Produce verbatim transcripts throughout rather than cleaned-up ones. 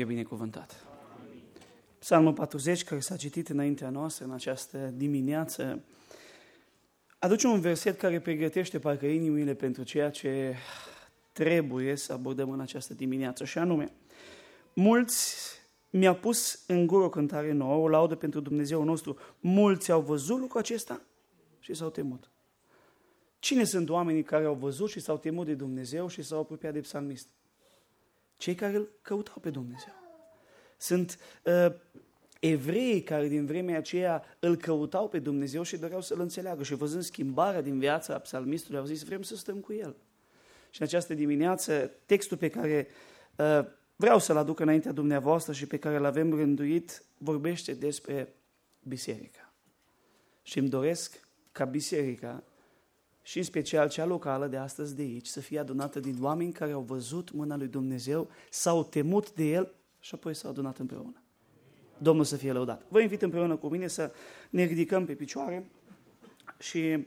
E binecuvântat. Psalmul patruzeci, care s-a citit înaintea noastră în această dimineață, aduce un verset care pregătește parcă inimile pentru ceea ce trebuie să abordăm în această dimineață, și anume, mulți mi-au pus în gură o cântare nouă, o laudă pentru Dumnezeu nostru, mulți au văzut lucrul acesta și s-au temut. Cine sunt oamenii care au văzut și s-au temut de Dumnezeu și s-au apropiat de psalmist? Cei care îl căutau pe Dumnezeu. Sunt uh, evrei care din vremea aceea îl căutau pe Dumnezeu și doreau să-L înțeleagă și văzând schimbarea din viața psalmistului au zis, vrem să stăm cu el. Și în această dimineață, textul pe care uh, vreau să-l aduc înaintea dumneavoastră și pe care l-avem rânduit, vorbește despre biserică. Și îmi doresc ca biserica, și în special cea locală de astăzi de aici, să fie adunată din oameni care au văzut mâna lui Dumnezeu, s-au temut de El și apoi s-au adunat împreună. Domnul să fie lăudat. Vă invit împreună cu mine să ne ridicăm pe picioare și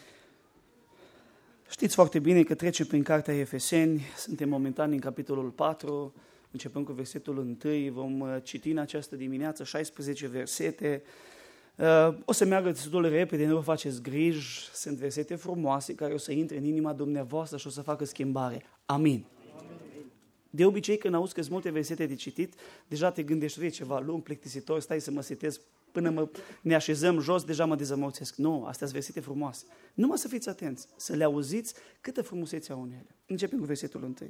știți foarte bine că trecem prin cartea Efeseni, suntem momentan în capitolul patru, începând cu versetul unu, vom citi în această dimineață șaisprezece versete. O să meargă destul de repede, nu vă faceți griji, sunt versete frumoase care o să intre în inima dumneavoastră și o să facă schimbare. Amin. De obicei, când auzi că sunt multe versete de citit, deja te gândești, e ceva lung, plictisitor, stai să mă setez până mă, ne așezăm jos, deja mă dezamățesc. Nu, astea sunt versete frumoase. Numai să fiți atenți, să le auziți câtă frumusețe au în ele. Începem cu versetul unu.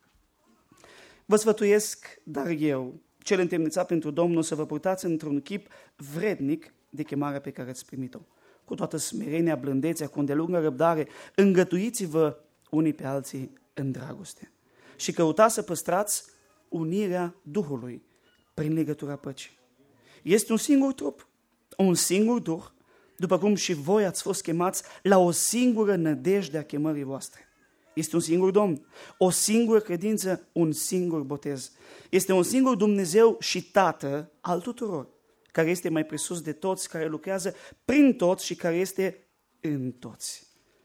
Vă sfătuiesc, dar eu, cel întemnițat pentru Domnul, să vă purtați într-un chip vrednic de chemarea pe care ați primit-o. Cu toată smerenia, blândețea, cu îndelungă răbdare, îngătuiți-vă unii pe alții în dragoste. Și căutați să păstrați unirea Duhului prin legătura păcii. Este un singur trup, un singur Duh, după cum și voi ați fost chemați la o singură nădejde a chemării voastre. Este un singur Domn, o singură credință, un singur botez. Este un singur Dumnezeu și Tată al tuturor, care este mai presus de toți, care lucrează prin toți și care este în toți.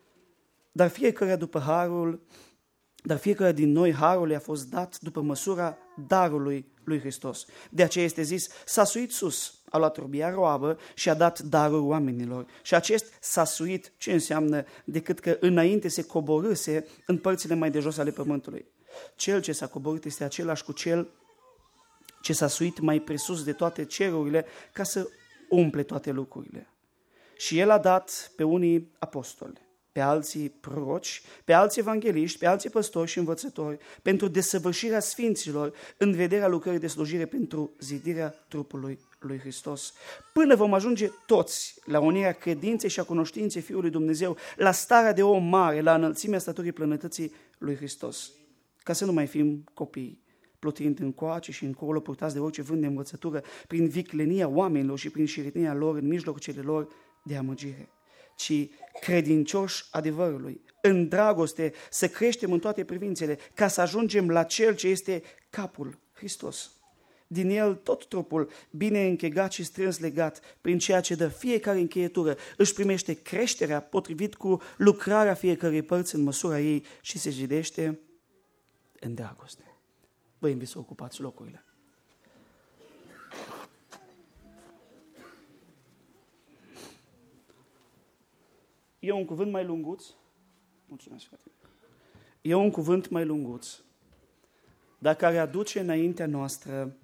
Dar fiecare după harul, dar fiecare din noi harul i-a fost dat după măsura darului lui Hristos. De aceea este zis, s-a suit sus, a luat robia roabă și a dat darul oamenilor. Și acest s-a suit, ce înseamnă decât că înainte se coborâse în părțile mai de jos ale pământului. Cel ce s-a coborât este același cu cel ce s-a suit mai presus de toate cerurile ca să umple toate lucrurile. Și el a dat pe unii apostoli, pe alții proroci, pe alții evangeliști, pe alții păstori și învățători, pentru desăvârșirea sfinților, în vederea lucrării de slujire pentru zidirea trupului lui Hristos. Până vom ajunge toți la unirea credinței și a cunoștinței Fiului Dumnezeu, la starea de om mare, la înălțimea staturii plenătății lui Hristos, ca să nu mai fim copii, plutind încoace și încolo, purtați de orice vânt de învățătură, prin viclenia oamenilor și prin șiretenia lor în mijlocul celor de amăgire, ci credincioși adevărului, în dragoste, să creștem în toate privințele, ca să ajungem la Cel ce este capul, Hristos. Din El tot trupul, bine închegat și strâns legat, prin ceea ce dă fiecare încheietură, își primește creșterea potrivit cu lucrarea fiecărei părți în măsura ei și se zidește în dragoste. Vă invit să ocupați locurile. E un cuvânt mai lunguț. Mulțumesc, frate. E un cuvânt mai lunguț, dar care aduce înaintea noastră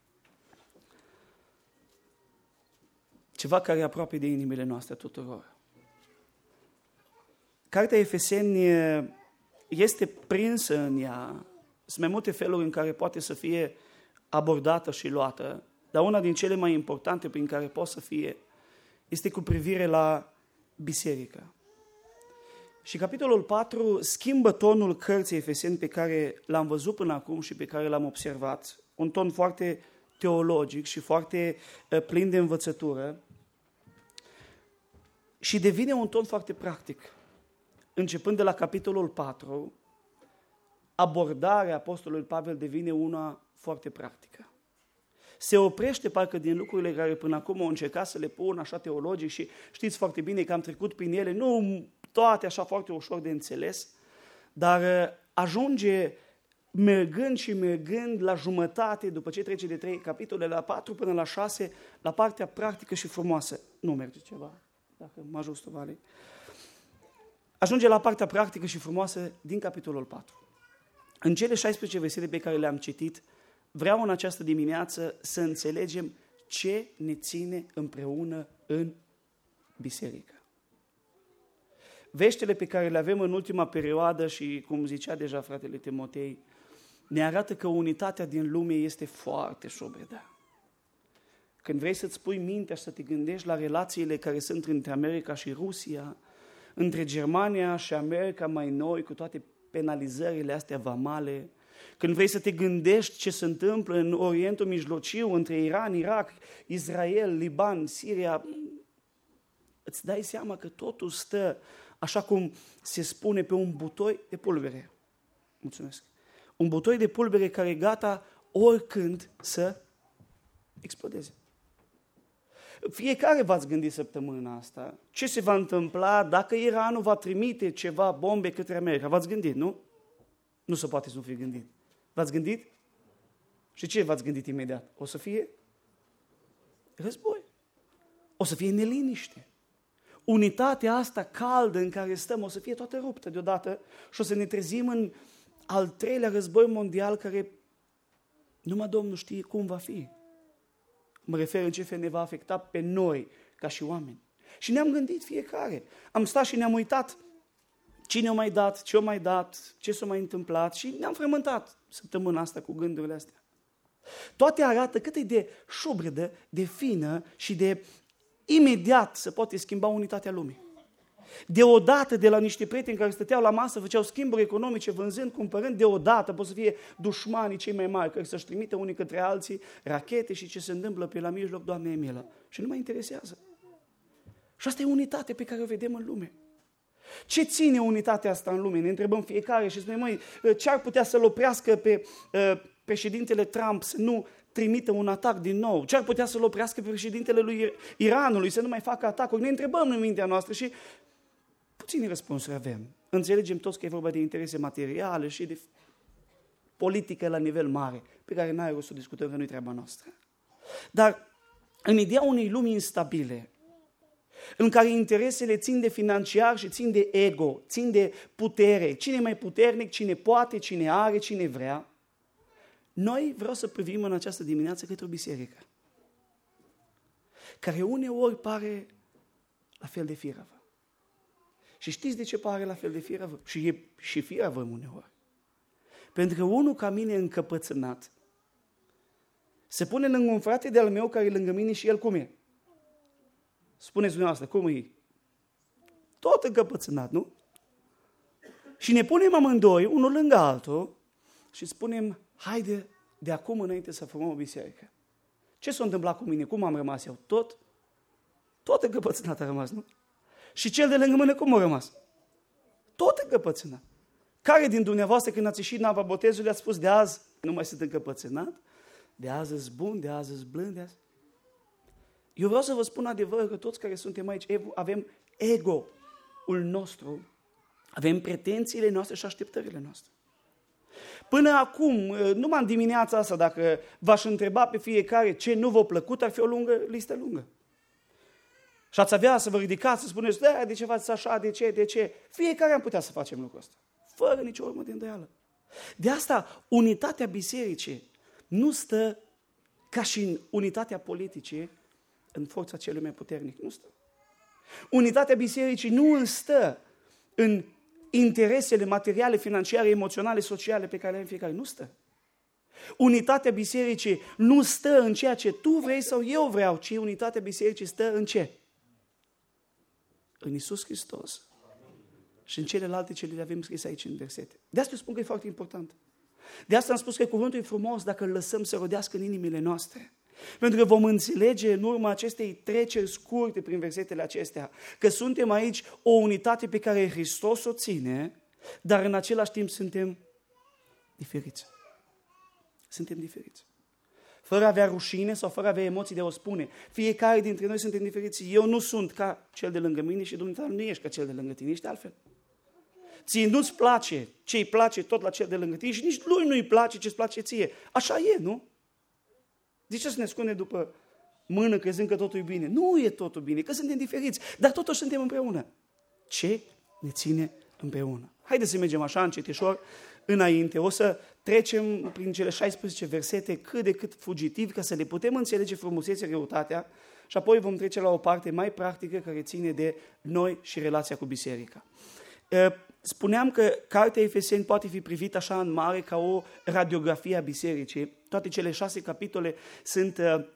ceva care e aproape de inimile noastre tuturor. Cartea Efeseni este prinsă în ea. Sunt mai multe feluri în care poate să fie abordată și luată, dar una din cele mai importante prin care poate să fie este cu privire la biserică. Și capitolul patru schimbă tonul cărții Efeseni pe care l-am văzut până acum și pe care l-am observat, un ton foarte teologic și foarte uh, plin de învățătură, și devine un ton foarte practic. Începând de la capitolul patru, abordarea apostolului Pavel devine una foarte practică. Se oprește parcă din lucrurile care până acum au încercat să le pună așa teologic și știți foarte bine că am trecut prin ele, nu toate așa foarte ușor de înțeles, dar ajunge mergând și mergând la jumătate, după ce trece de trei capitole, la patru până la șase, la partea practică și frumoasă. Nu merge ceva, dacă mă ajut, Vale. Ajunge la partea practică și frumoasă din capitolul patru. În cele șaisprezece versete pe care le-am citit, vreau în această dimineață să înțelegem ce ne ține împreună în biserică. Veștile pe care le avem în ultima perioadă și, cum zicea deja fratele Timotei, ne arată că unitatea din lume este foarte șubredă. Când vrei să-ți pui mintea și să te gândești la relațiile care sunt între America și Rusia, între Germania și America mai noi, cu toate penalizările astea vamale, când vrei să te gândești ce se întâmplă în Orientul Mijlociu, între Iran, Irak, Israel, Liban, Siria, îți dai seama că totul stă, așa cum se spune, pe un butoi de pulbere. Mulțumesc. Un butoi de pulbere care e gata oricând să explodeze. Fiecare v-ați gândit săptămâna asta ce se va întâmpla dacă Iranul va trimite ceva bombe către America. V-ați gândit, nu? Nu se poate să nu fi gândit. V-ați gândit? Și ce v-ați gândit imediat? O să fie război. O să fie neliniște. Unitatea asta caldă în care stăm o să fie toată ruptă deodată și o să ne trezim în al treilea război mondial care numai Domnul știe cum va fi. Mă refer în ce fel ne va afecta pe noi ca și oameni. Și ne-am gândit fiecare. Am stat și ne-am uitat cine a mai dat, ce a mai dat, ce s-a mai întâmplat și ne-am frământat săptămâna asta cu gândurile astea. Toate arată cât e de șubredă, de fină și de imediat se poate schimba unitatea lumii. Deodată, de la niște prieteni care stăteau la masă, făceau schimburi economice, vânzând, cumpărând, deodată pot să fie dușmanii cei mai mari, care să-și trimite unii către alții rachete și ce se întâmplă pe la mijloc, Doamne e milă. Și nu mai interesează. Și asta e unitate pe care o vedem în lume. Ce ține unitatea asta în lume? Ne întrebăm fiecare și spunem, măi, ce ar putea să-l oprească pe uh, președintele Trump să nu trimită un atac din nou? Ce ar putea să-l oprească pe președintele lui Iranului să nu mai facă atacuri? Ne întrebăm în mintea noastră și puține răspunsuri avem. Înțelegem toți că e vorba de interese materiale și de politică la nivel mare, pe care n-ai rost să o discutăm, că nu-i treaba noastră. Dar în ideea unei lumi instabile, în care interesele țin de financiar și țin de ego, țin de putere, cine e mai puternic, cine poate, cine are, cine vrea, noi vreau să privim în această dimineață către o biserică, care uneori pare la fel de firavă. Și știți de ce pare la fel de firavă? Și e și firavă uneori. Pentru că unul ca mine încăpățânat se pune lângă un frate de-al meu care e lângă mine și el cum e? Spuneți dumneavoastră, cum e? Tot încăpățânat, nu? Și ne punem amândoi, unul lângă altul, și spunem, haide de acum înainte să formăm o biserică. Ce s-a întâmplat cu mine? Cum am rămas eu? Tot? Tot încăpățânat a rămas, nu? Și cel de lângă mână cum a rămas? Tot încăpățânat. Care din dumneavoastră când ați ieșit în apa botezului ați spus de azi nu mai sunt încăpățânat? De azi sunt bun, de azi sunt blând, de azi... Eu vreau să vă spun adevărul că toți care suntem aici avem ego-ul nostru, avem pretențiile noastre și așteptările noastre. Până acum, numai în dimineața asta, dacă v-aș întreba pe fiecare ce nu v-a plăcut, ar fi o lungă listă lungă. Și ați avea să vă ridicați, să spuneți, da, de ce faceți așa, de ce, de ce? Fiecare am putea să facem lucrul ăsta, fără nicio urmă de îndoială. De asta, unitatea bisericii nu stă ca și în unitatea politicii, în forța celui mai puternic. Nu stă. Unitatea bisericii nu stă în interesele materiale, financiare, emoționale, sociale pe care le avem fiecare. Nu stă. Unitatea bisericii nu stă în ceea ce tu vrei sau eu vreau, ci unitatea bisericii stă în ce? În Iisus Hristos. Și în celelalte ce le avem scris aici în versete. De asta spun că e foarte important. De asta am spus că cuvântul e frumos dacă îl lăsăm să rodească în inimile noastre. Pentru că vom înțelege în urma acestei treceri scurte prin versetele acestea că suntem aici o unitate pe care Hristos o ține, dar în același timp suntem diferiți. Suntem diferiți. Fără a avea rușine sau fără a avea emoții de a o spune. Fiecare dintre noi suntem diferiți. Eu nu sunt ca cel de lângă mine și dumneavoastră nu ești ca cel de lângă tine, ești altfel. ție nu-ți place ce îi place tot la cel de lângă tine și nici lui nu-i place ce îți place ție. Așa e, nu? De ce să ne ascunde după mână crezând că totul e bine? Nu e totul bine, că suntem diferiți, dar totuși suntem împreună. Ce ne ține împreună? Haideți să mergem așa încetișor înainte. O să trecem prin cele șaisprezece versete cât de cât fugitivi ca să le putem înțelege frumusețea, greutatea și apoi vom trece la o parte mai practică care ține de noi și relația cu biserica. Spuneam că cartea Efeseni poate fi privită așa în mare ca o radiografie a bisericii. Toate cele șase capitole sunt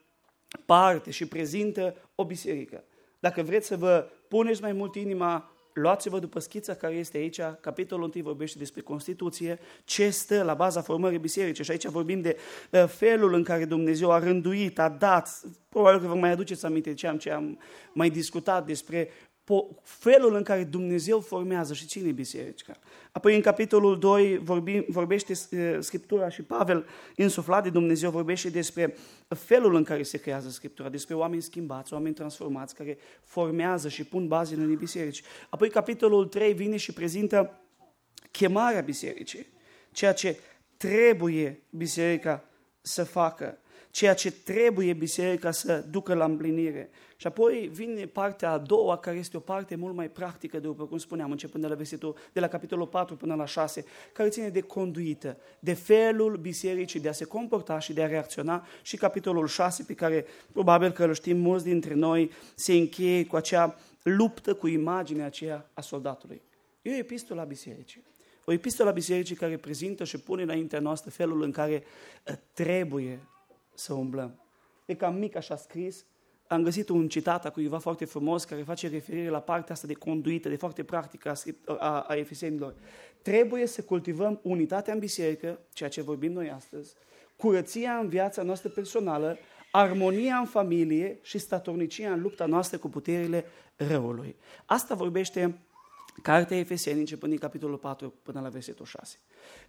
parte și prezintă o biserică. Dacă vreți să vă puneți mai mult inima, luați-vă după schița care este aici. Capitolul unu vorbește despre Constituție, ce stă la baza formării bisericii. Și aici vorbim de felul în care Dumnezeu a rânduit, a dat. Probabil că vă mai aduceți aminte de ce am, ce am mai discutat despre felul în care Dumnezeu formează și ține biserica. Apoi în capitolul doi vorbim, vorbește Scriptura și Pavel, insuflat de Dumnezeu, vorbește despre felul în care se creează Scriptura, despre oameni schimbați, oameni transformați, care formează și pun bazele în biserici. Apoi capitolul trei vine și prezintă chemarea bisericii, ceea ce trebuie biserica să facă, ceea ce trebuie biserica să ducă la împlinire. Și apoi vine partea a doua, care este o parte mult mai practică, după cum spuneam, începând de la versetul, de la capitolul patru până la șase, care ține de conduită, de felul bisericii de a se comporta și de a reacționa, și capitolul șase, pe care probabil că îl știm mulți dintre noi, se încheie cu acea luptă cu imaginea aceea a soldatului. E o epistolă a bisericii. O epistolă a bisericii care prezintă și pune înaintea noastră felul în care trebuie să umblăm. E cam mic așa scris. Am găsit un citat a cuiva foarte frumos care face referire la partea asta de conduită, de foarte practică a, a, a Efesenilor. Trebuie să cultivăm unitatea în biserică, ceea ce vorbim noi astăzi, curăția în viața noastră personală, armonia în familie și statornicia în lupta noastră cu puterile răului. Asta vorbește cartea Efeseni, începând din capitolul patru până la versetul șase.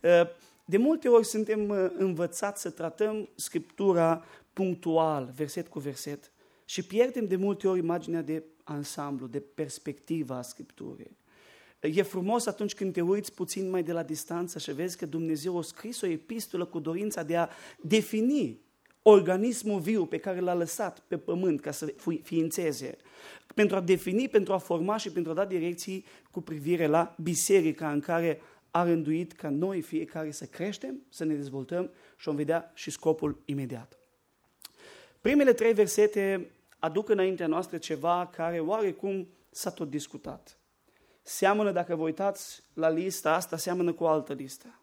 De multe ori suntem învățați să tratăm Scriptura punctual, verset cu verset, și pierdem de multe ori imaginea de ansamblu, de perspectiva a Scripturii. E frumos atunci când te uiți puțin mai de la distanță și vezi că Dumnezeu a scris o epistolă cu dorința de a defini organismul viu pe care l-a lăsat pe pământ ca să ființeze, pentru a defini, pentru a forma și pentru a da direcții cu privire la biserica în care a rânduit ca noi fiecare să creștem, să ne dezvoltăm și vom vedea și scopul imediat. Primele trei versete aduc înaintea noastră ceva care oarecum s-a tot discutat. Seamănă, dacă vă uitați la lista asta, seamănă cu o altă listă.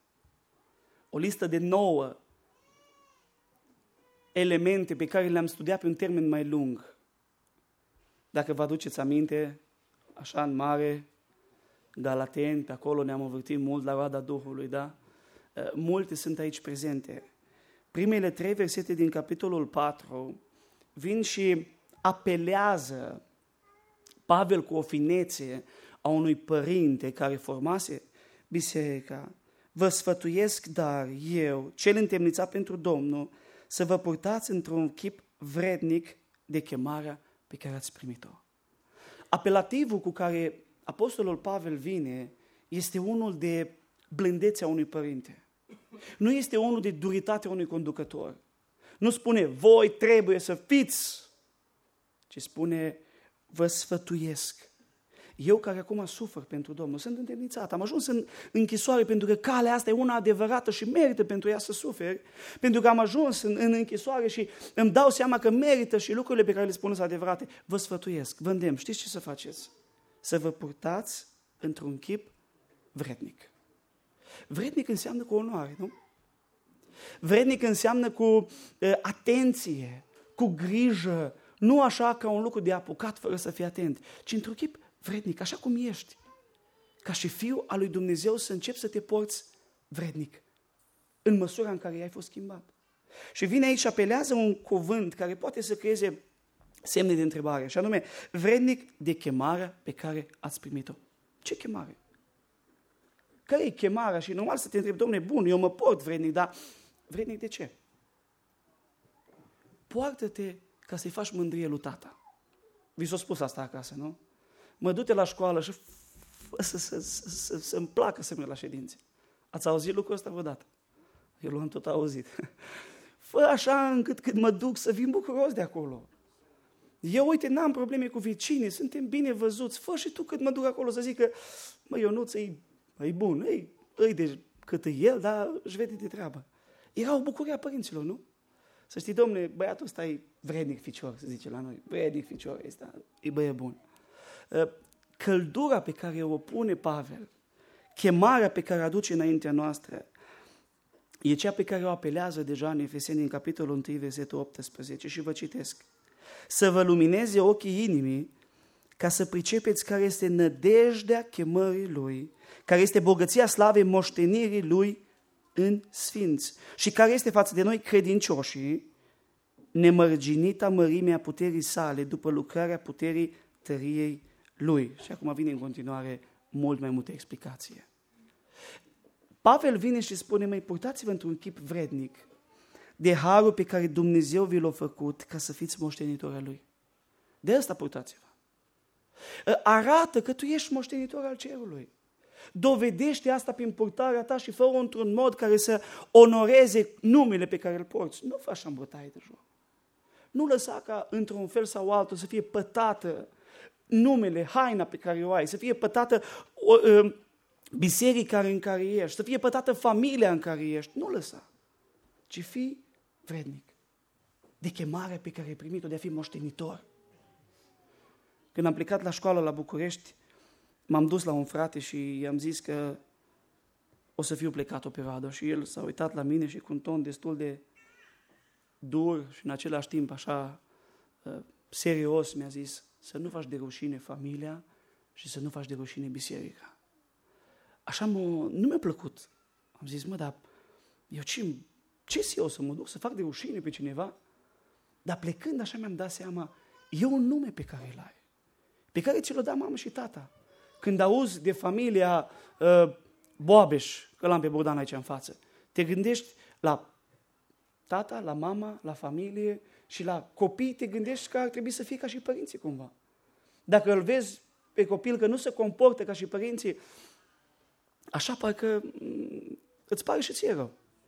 O listă de nouă elemente pe care le-am studiat pe un termen mai lung. Dacă vă aduceți aminte, așa în mare, Galateni, pe acolo ne-am învârtit mult la roada Duhului, da? Multe sunt aici prezente. Primele trei versete din capitolul patru vin și apelează Pavel cu o finețe a unui părinte care formase biserica. Vă sfătuiesc, dar eu, cel întemnițat pentru Domnul, să vă purtați într-un chip vrednic de chemarea pe care ați primit-o. Apelativul cu care apostolul Pavel vine este unul de blândețea unui părinte. Nu este unul de duritatea unui conducător. Nu spune, voi trebuie să fiți, ci spune, vă sfătuiesc. Eu care acum sufăr pentru Domnul, sunt întemnițat, am ajuns în închisoare pentru că calea asta e una adevărată și merită pentru ea să suferi, pentru că am ajuns în, în închisoare și îmi dau seama că merită și lucrurile pe care le spun sunt adevărate. Vă sfătuiesc, vă îndemn, știți ce să faceți? Să vă purtați într-un chip vrednic. Vrednic înseamnă cu onoare, nu? Vrednic înseamnă cu uh, atenție, cu grijă, nu așa ca un lucru de apucat fără să fii atent, ci într-un chip vrednic, așa cum ești. Ca și fiul al lui Dumnezeu să începi să te porți vrednic, în măsura în care ai fost schimbat. Și vine aici și apelează un cuvânt care poate să creeze semne de întrebare, și anume, vrednic de chemarea pe care ați primit-o. Ce chemare? Care e chemarea? Și normal să te întrebi, Dom'le, bun, eu mă port vrednic, dar vrednic de ce? Poartă-te ca să-i faci mândrie lui tata. Vi s-a spus asta acasă, nu? Mă du-te la școală și fă să, să, să, să, să-mi placă să merg la ședințe. Ați auzit lucrul ăsta vreodată? Eu l-am tot auzit. Fă așa încât când mă duc să vin bucuros de acolo. Eu, uite, n-am probleme cu vecinii, suntem bine văzuți. Fă și tu cât mă duc acolo să zic că, mă, Ionuț, e, e bun, e, e de cât e el, dar își vede de treabă. Era o bucurie a părinților, nu? Să știi, domne, băiatul ăsta e vrednic ficior, se zice la noi. Vrednic ficior, este, e băiat bun. Căldura pe care o pune Pavel, chemarea pe care o aduce înaintea noastră, e cea pe care o apelează deja în Efeseni, în capitolul unu, versetul optsprezece, și vă citesc. Să vă lumineze ochii inimii ca să pricepeți care este nădejdea chemării Lui, care este bogăția slavei moștenirii Lui în sfinți și care este față de noi credincioșii nemărginita mărimea puterii sale după lucrarea puterii tăriei Lui. Și acum vine în continuare mult mai multe explicații. Pavel vine și spune, măi, purtați-vă într-un chip vrednic de harul pe care Dumnezeu vi l-a făcut ca să fiți moștenitori al Lui. De asta purtați-vă. Arată că tu ești moștenitor al cerului. Dovedește asta prin purtarea ta și fă-o într-un mod care să onoreze numele pe care îl porți. Nu fă așa în bătaie de joc. Nu lăsa ca într-un fel sau altul să fie pătată numele, haina pe care o ai, să fie pătată uh, biserica în care ești, să fie pătată familia în care ești. Nu lăsa, ci fii vrednic de chemarea pe care ai primit-o de a fi moștenitor. Când am plecat la școală la București, m-am dus la un frate și i-am zis că o să fiu plecat o perioadă și el s-a uitat la mine și cu un ton destul de dur și în același timp așa uh, serios mi-a zis să nu faci de rușine familia și să nu faci de rușine biserica. Așa mă, nu mi-a plăcut. Am zis, mă, dar eu ce, ce eu să mă duc să fac de rușine pe cineva? Dar plecând așa mi-am dat seama, e un nume pe care îl ai, pe care ți-l-o da mama și tata. Când auzi de familia uh, Boabeș, că l-am pe Bogdan aici în față, te gândești la tata, la mama, la familie și la copii, te gândești că ar trebui să fie ca și părinții cumva. Dacă îl vezi pe copil că nu se comportă ca și părinții, așa parcă îți pare și ție rău.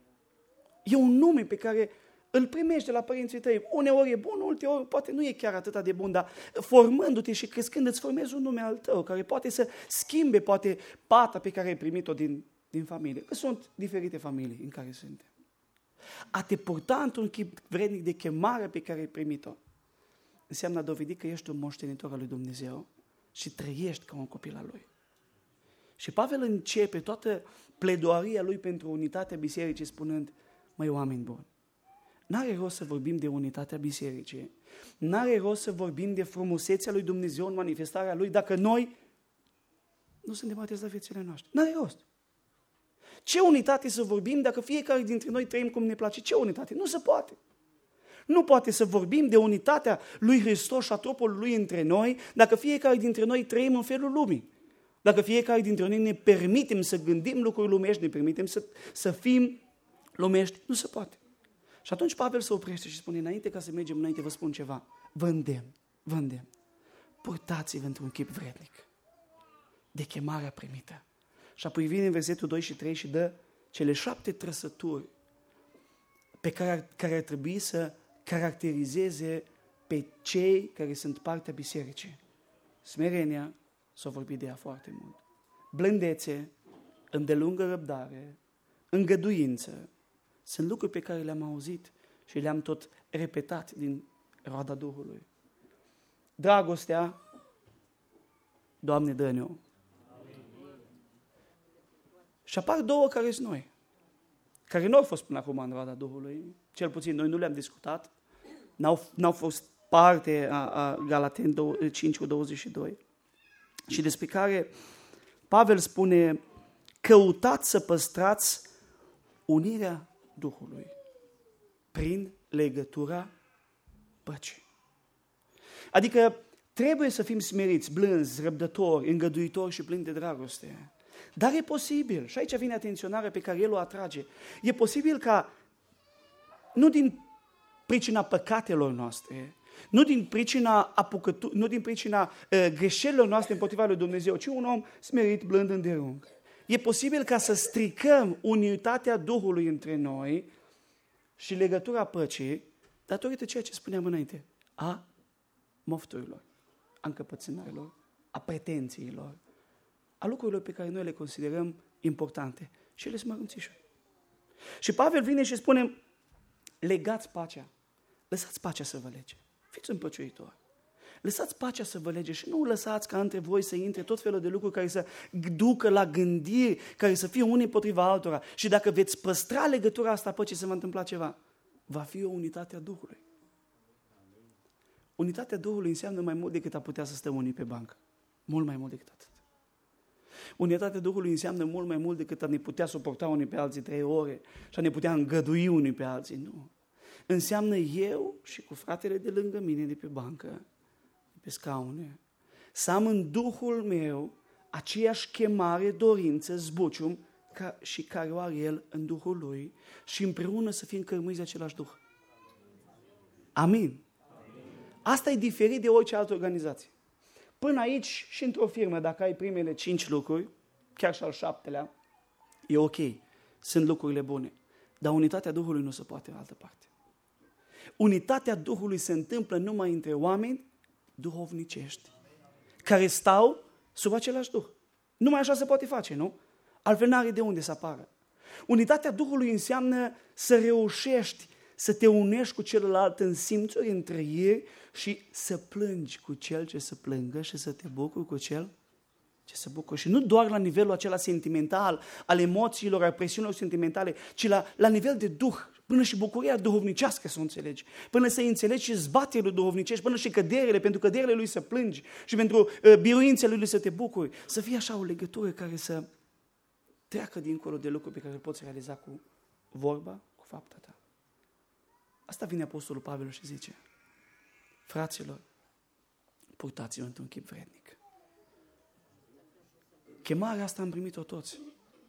E un nume pe care îl primești de la părinții tăi. Uneori e bun, ulteori poate nu e chiar atât de bun, dar formându-te și crescând îți formezi un nume al tău, care poate să schimbe poate pata pe care ai primit-o din, din familie. Că sunt diferite familii în care suntem. A te purta într-un chip vrednic de chemare pe care ai primit-o înseamnă a dovedi că ești un moștenitor al lui Dumnezeu și trăiești ca un copil al Lui. Și Pavel începe toată pledoaria lui pentru unitatea bisericii spunând, măi, oameni buni, n-are rost să vorbim de unitatea bisericii, n-are rost să vorbim de frumusețea lui Dumnezeu în manifestarea Lui dacă noi nu suntem atenți la viețile noastre. N-are rost. Ce unitate să vorbim dacă fiecare dintre noi trăim cum ne place? Ce unitate? Nu se poate. Nu poate să vorbim de unitatea lui Hristos și a trupului Lui între noi dacă fiecare dintre noi trăim în felul lumii. Dacă fiecare dintre noi ne permitem să gândim lucruri lumești, ne permitem să, să fim lumești, nu se poate. Și atunci Pavel se oprește și spune, înainte ca să mergem înainte, vă spun ceva. Vă îndemn, vă îndemn. Purtați-vă într-un chip vrednic de chemarea primită. Și apoi vine în versetul doi și trei și dă cele șapte trăsături pe care, care ar trebui să caracterizeze pe cei care sunt partea bisericii. Smerenia, s-a vorbit de ea foarte mult. Blândețe, îndelungă răbdare, îngăduință, sunt lucruri pe care le-am auzit și le-am tot repetat din roada Duhului. Dragostea, Doamne, dă-ne-o. Și apar două care sunt noi, care nu au fost până acum în roada Duhului, cel puțin noi nu le-am discutat, n-au, n-au fost parte a, a Galateni cinci cu douăzeci și doi, și despre care Pavel spune, căutați să păstrați unirea Duhului prin legătura păcii. Adică trebuie să fim smeriți, blânzi, răbdători, îngăduitori și plini de dragoste. Dar e posibil, și aici vine atenționarea pe care el o atrage, e posibil ca, nu din pricina păcatelor noastre, Nu din pricina, apucătu- nu din pricina uh, greșelilor noastre împotriva lui Dumnezeu, ci un om smerit, blând, îndelung. E posibil ca să stricăm unitatea Duhului între noi și legătura păcii datorită ceea ce spuneam înainte, a mofturilor, a încăpățânărilor, a pretențiilor, a lucrurilor pe care noi le considerăm importante și ele sunt mărunțișuri. Și Pavel vine și spune, legați pacea, lăsați pacea să vă lege, fiți împăciuitori. Lăsați pacea să vă lege și nu lăsați ca între voi să intre tot felul de lucruri care să ducă la gândiri, care să fie unii împotriva altora. Și dacă veți păstra legătura asta păcii, se va întâmpla ceva. Va fi o unitate a Duhului. Unitatea Duhului înseamnă mai mult decât a putea să stăm unii pe bancă. Mult mai mult decât atât. Unitatea Duhului înseamnă mult mai mult decât a ne putea suporta unii pe alții trei ore și a ne putea îngădui unii pe alții. Nu. Înseamnă eu și cu fratele de lângă mine, de pe bancă, pe scaune, să am în Duhul meu aceeași chemare, dorință, zbucium ca și care o are el în Duhul lui și împreună să fim cărmuiți de același Duh. Amin. Asta e diferit de orice altă organizație. Până aici și într-o firmă, dacă ai primele cinci lucruri, chiar și al șaptelea, e ok. Sunt lucrurile bune. Dar unitatea Duhului nu se poate în altă parte. Unitatea Duhului se întâmplă numai între oameni duhovnicești, care stau sub același Duh. Numai așa se poate face, nu? Altfel n-are de unde să apară. Unitatea Duhului înseamnă să reușești să te unești cu celălalt în simțuri, în trăiri și să plângi cu cel ce să plângă și să te bucuri cu cel ce se bucură. Și nu doar la nivelul acela sentimental, al emoțiilor, al presiunilor sentimentale, ci la, la nivel de Duh, până și bucuria duhovnicească să o înțelegi, până să înțelegi și zbaterile duhovnicești, până și căderile, pentru căderile lui să plângi și pentru uh, biruințele lui să te bucuri. Să fie așa o legătură care să treacă dincolo de lucruri pe care le poți realiza cu vorba, cu fapta ta. Asta vine Apostolul Pavel și zice, fraților, purtați-vă într-un chip vrednic. Chemarea asta am primit-o toți.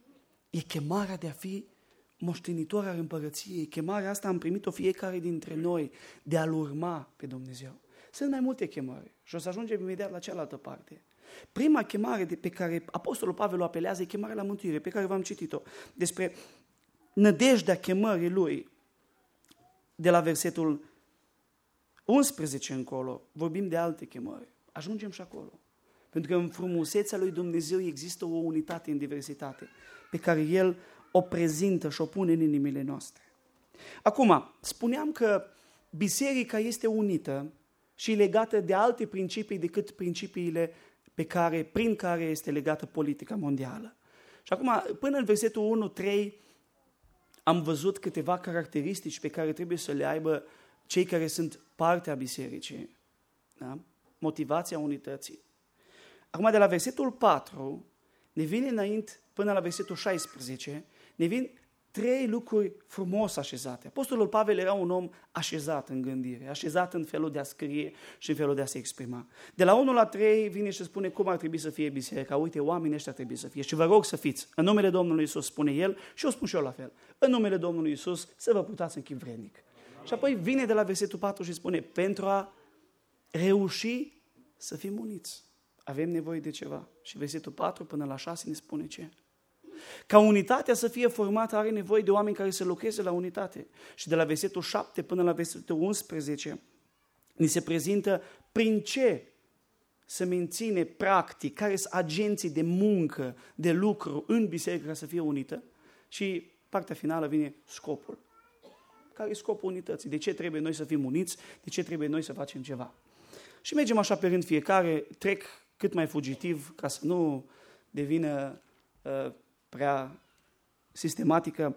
E chemarea de a fi moștenitor al împărăției. Chemarea asta am primit-o fiecare dintre noi de a-L urma pe Dumnezeu. Sunt mai multe chemări și o să ajungem imediat la cealaltă parte. Prima chemare de pe care Apostolul Pavel o apelează e chemarea la mântuire, pe care v-am citit-o, despre nădejdea chemării lui. De la versetul unsprezece încolo, vorbim de alte chemări. Ajungem și acolo. Pentru că în frumusețea lui Dumnezeu există o unitate în diversitate, pe care El o prezintă și o pune în inimile noastre. Acum, spuneam că biserica este unită și legată de alte principii decât principiile pe care, prin care este legată politica mondială. Și acum, până în versetul unu trei, am văzut câteva caracteristici pe care trebuie să le aibă cei care sunt parte a bisericii. Da? Motivația unității. Acum, de la versetul patru, ne vine înainte, până la versetul șaisprezece, ne vin trei lucruri frumos așezate. Apostolul Pavel era un om așezat în gândire, așezat în felul de a scrie și în felul de a se exprima. De la unu la trei vine și spune cum ar trebui să fie biserica. Uite, oamenii ăștia trebuie să fie și vă rog să fiți. În numele Domnului Iisus, spune el, și o spun și eu la fel. În numele Domnului Iisus, să vă purtați în chip vrednic. Și apoi vine de la versetul patru și spune, pentru a reuși să fim uniți, avem nevoie de ceva. Și versetul patru până la șase ne spune ce? Ca unitatea să fie formată are nevoie de oameni care să lucreze la unitate. Și de la versetul șapte până la versetul unsprezece ni se prezintă prin ce se menține practic, care sunt agenții de muncă, de lucru în biserică ca să fie unită. Și partea finală vine scopul. Care e scopul unității? De ce trebuie noi să fim uniți? De ce trebuie noi să facem ceva? Și mergem așa pe rând fiecare, trec cât mai fugitiv ca să nu devină uh, prea sistematică.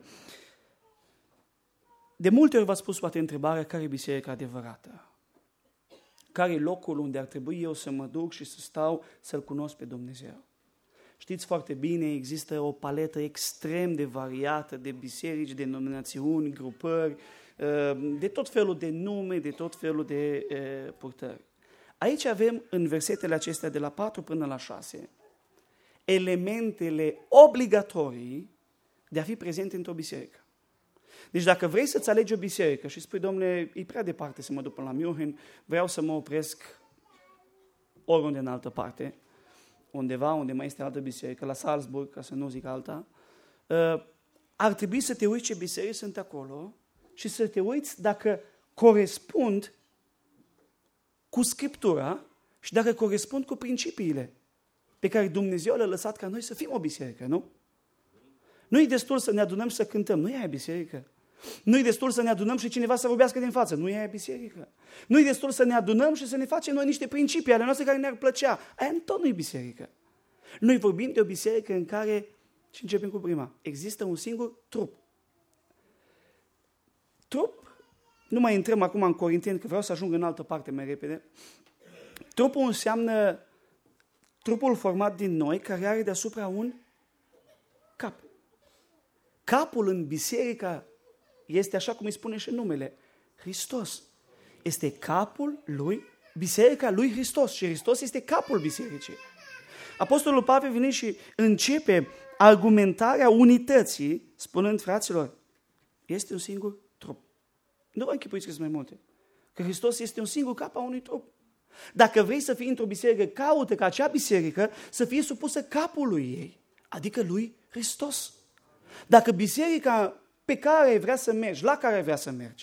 De multe ori v-ați pus poate întrebarea care e biserica adevărată? Care e locul unde ar trebui eu să mă duc și să stau să-L cunosc pe Dumnezeu? Știți foarte bine, există o paletă extrem de variată de biserici, denominațiuni, grupări, de tot felul de nume, de tot felul de purtări. Aici avem în versetele acestea de la patru până la șase elementele obligatorii de a fi prezent într-o biserică. Deci dacă vrei să-ți alegi o biserică și spui, domnule, e prea departe să mă duc până la München, vreau să mă opresc oriunde în altă parte, undeva unde mai este altă biserică, la Salzburg, ca să nu zic alta, ar trebui să te uiți ce biserici sunt acolo și să te uiți dacă corespund cu Scriptura și dacă corespund cu principiile pe care Dumnezeu le-a lăsat ca noi să fim o biserică, nu? Nu e destul să ne adunăm și să cântăm, nu e aia biserică. Nu e destul să ne adunăm și cineva să vorbească din față, nu e aia biserică. Nu e destul să ne adunăm și să ne facem noi niște principii ale noastre care ne-ar plăcea. Aia tot nu e biserică. Noi vorbim de o biserică în care, și începem cu prima, există un singur trup. Trup, nu mai intrăm acum în Corinteni, că vreau să ajung în altă parte mai repede. Trupul înseamnă trupul format din noi, care are deasupra un cap. Capul în biserica este, așa cum îi spune și numele, Hristos. Este capul lui, biserica lui Hristos și Hristos este capul bisericii. Apostolul Pavel vine și începe argumentarea unității, spunând, fraților, este un singur trup. Nu vă închipuiți că sunt mai multe. Că Hristos este un singur cap a unui trup. Dacă vrei să fii într-o biserică, caută ca acea biserică să fie supusă capului ei, adică lui Hristos. Dacă biserica pe care vrea să mergi, la care vrea să mergi,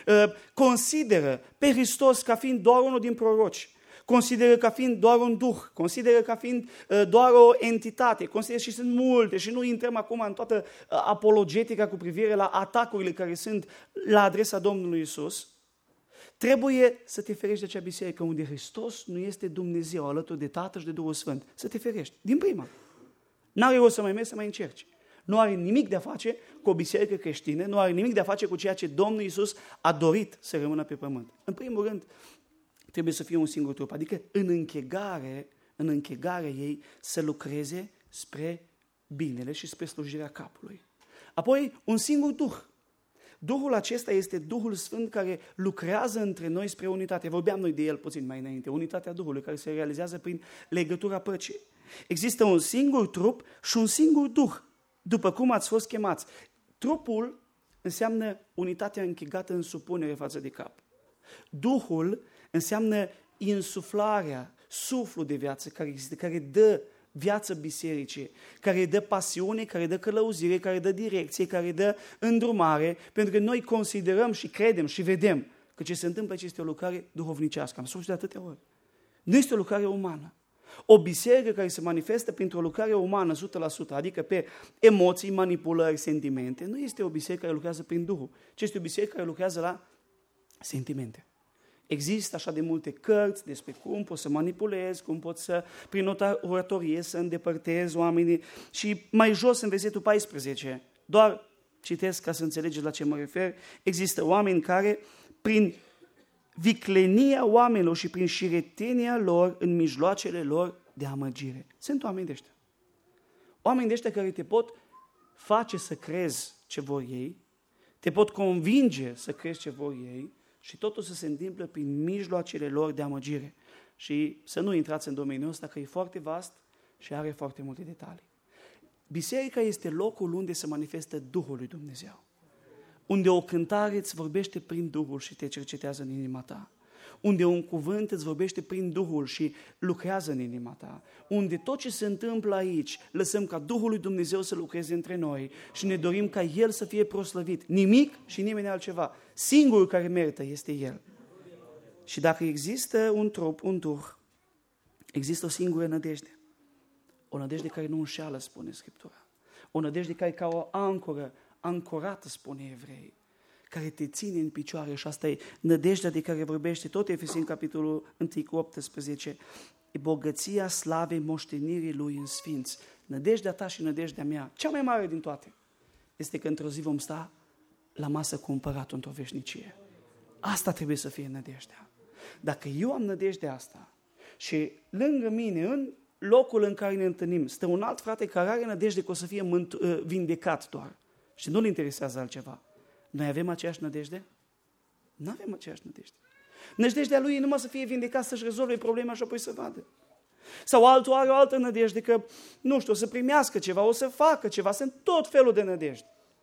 consideră pe Hristos ca fiind doar unul din proroci, consideră ca fiind doar un duh, consideră ca fiind doar o entitate, consideră și sunt multe și nu intrăm acum în toată apologetica cu privire la atacurile care sunt la adresa Domnului Iisus, trebuie să te ferești de acea biserică unde Hristos nu este Dumnezeu alături de Tatăl și de Duhul Sfânt. Să te ferești, din prima. N-are rost să mai mergi să mai încerci. Nu are nimic de a face cu o biserică creștină, nu are nimic de a face cu ceea ce Domnul Iisus a dorit să rămână pe pământ. În primul rând, trebuie să fie un singur trup, adică în închegare, în închegarea ei să lucreze spre binele și spre slujirea capului. Apoi, un singur Duh. Duhul acesta este Duhul Sfânt care lucrează între noi spre unitate. Vorbeam noi de el puțin mai înainte, unitatea Duhului care se realizează prin legătura păcii. Există un singur trup și un singur Duh, după cum ați fost chemați. Trupul înseamnă unitatea închegată în supunere față de cap. Duhul înseamnă insuflarea, suflul de viață care există, care dă viață bisericii, care dă pasiune, care dă călăuzire, care dă direcție, care dă îndrumare, pentru că noi considerăm și credem și vedem că ce se întâmplă aici este o lucrare duhovnicească. Am spus de atâtea ori. Nu este o lucrare umană. O biserică care se manifestă printr-o lucrare umană o sută la sută, adică pe emoții, manipulări, sentimente, nu este o biserică care lucrează prin Duhul, ci este o biserică care lucrează la sentimente. Există așa de multe cărți despre cum poți să manipulezi, cum poți să, prin oratorie, să îndepărtezi oamenii. Și mai jos, în versetul paisprezece, doar citesc ca să înțelegeți la ce mă refer, există oameni care, prin viclenia oamenilor și prin șiretenia lor, în mijloacele lor de amăgire. Sunt oameni de ăștia. Oameni de ăștia care te pot face să crezi ce vor ei, te pot convinge să crezi ce vor ei, și totul să se întâmplă prin mijloacele lor de amăgire. Și să nu intrați în domeniul ăsta, că e foarte vast și are foarte multe detalii. Biserica este locul unde se manifestă Duhul lui Dumnezeu. Unde o cântare îți vorbește prin Duhul și te cercetează în inima ta. Unde un cuvânt îți vorbește prin Duhul și lucrează în inima ta. Unde tot ce se întâmplă aici, lăsăm ca Duhul lui Dumnezeu să lucreze între noi și ne dorim ca El să fie proslăvit. Nimic și nimeni altceva. Singurul care merită este El. Și dacă există un trup, un Duh, există o singură nădejde. O nădejde care nu înșeală, spune Scriptura. O nădejde care e ca o ancoră, ancorată, spune Evrei, care te ține în picioare, și asta e nădejdea de care vorbește tot Efeseni, capitolul unu cu optsprezece, e bogăția slavei moștenirii Lui în sfinți. Nădejdea ta și nădejdea mea, cea mai mare din toate, este că într-o zi vom sta la masă cu împăratul într-o veșnicie. Asta trebuie să fie nădejdea. Dacă eu am nădejdea asta și lângă mine, în locul în care ne întâlnim, stă un alt frate care are nădejde că o să fie mânt- vindecat doar și nu-l interesează altceva, noi avem aceeași nădejde? Nu avem aceeași nădejde. Nădejdea lui e numai să fie vindecat, să-și rezolve problema și apoi să vadă. Sau altul are o altă nădejde că, nu știu, o să primească ceva, o să facă ceva, sunt tot felul de nădejde.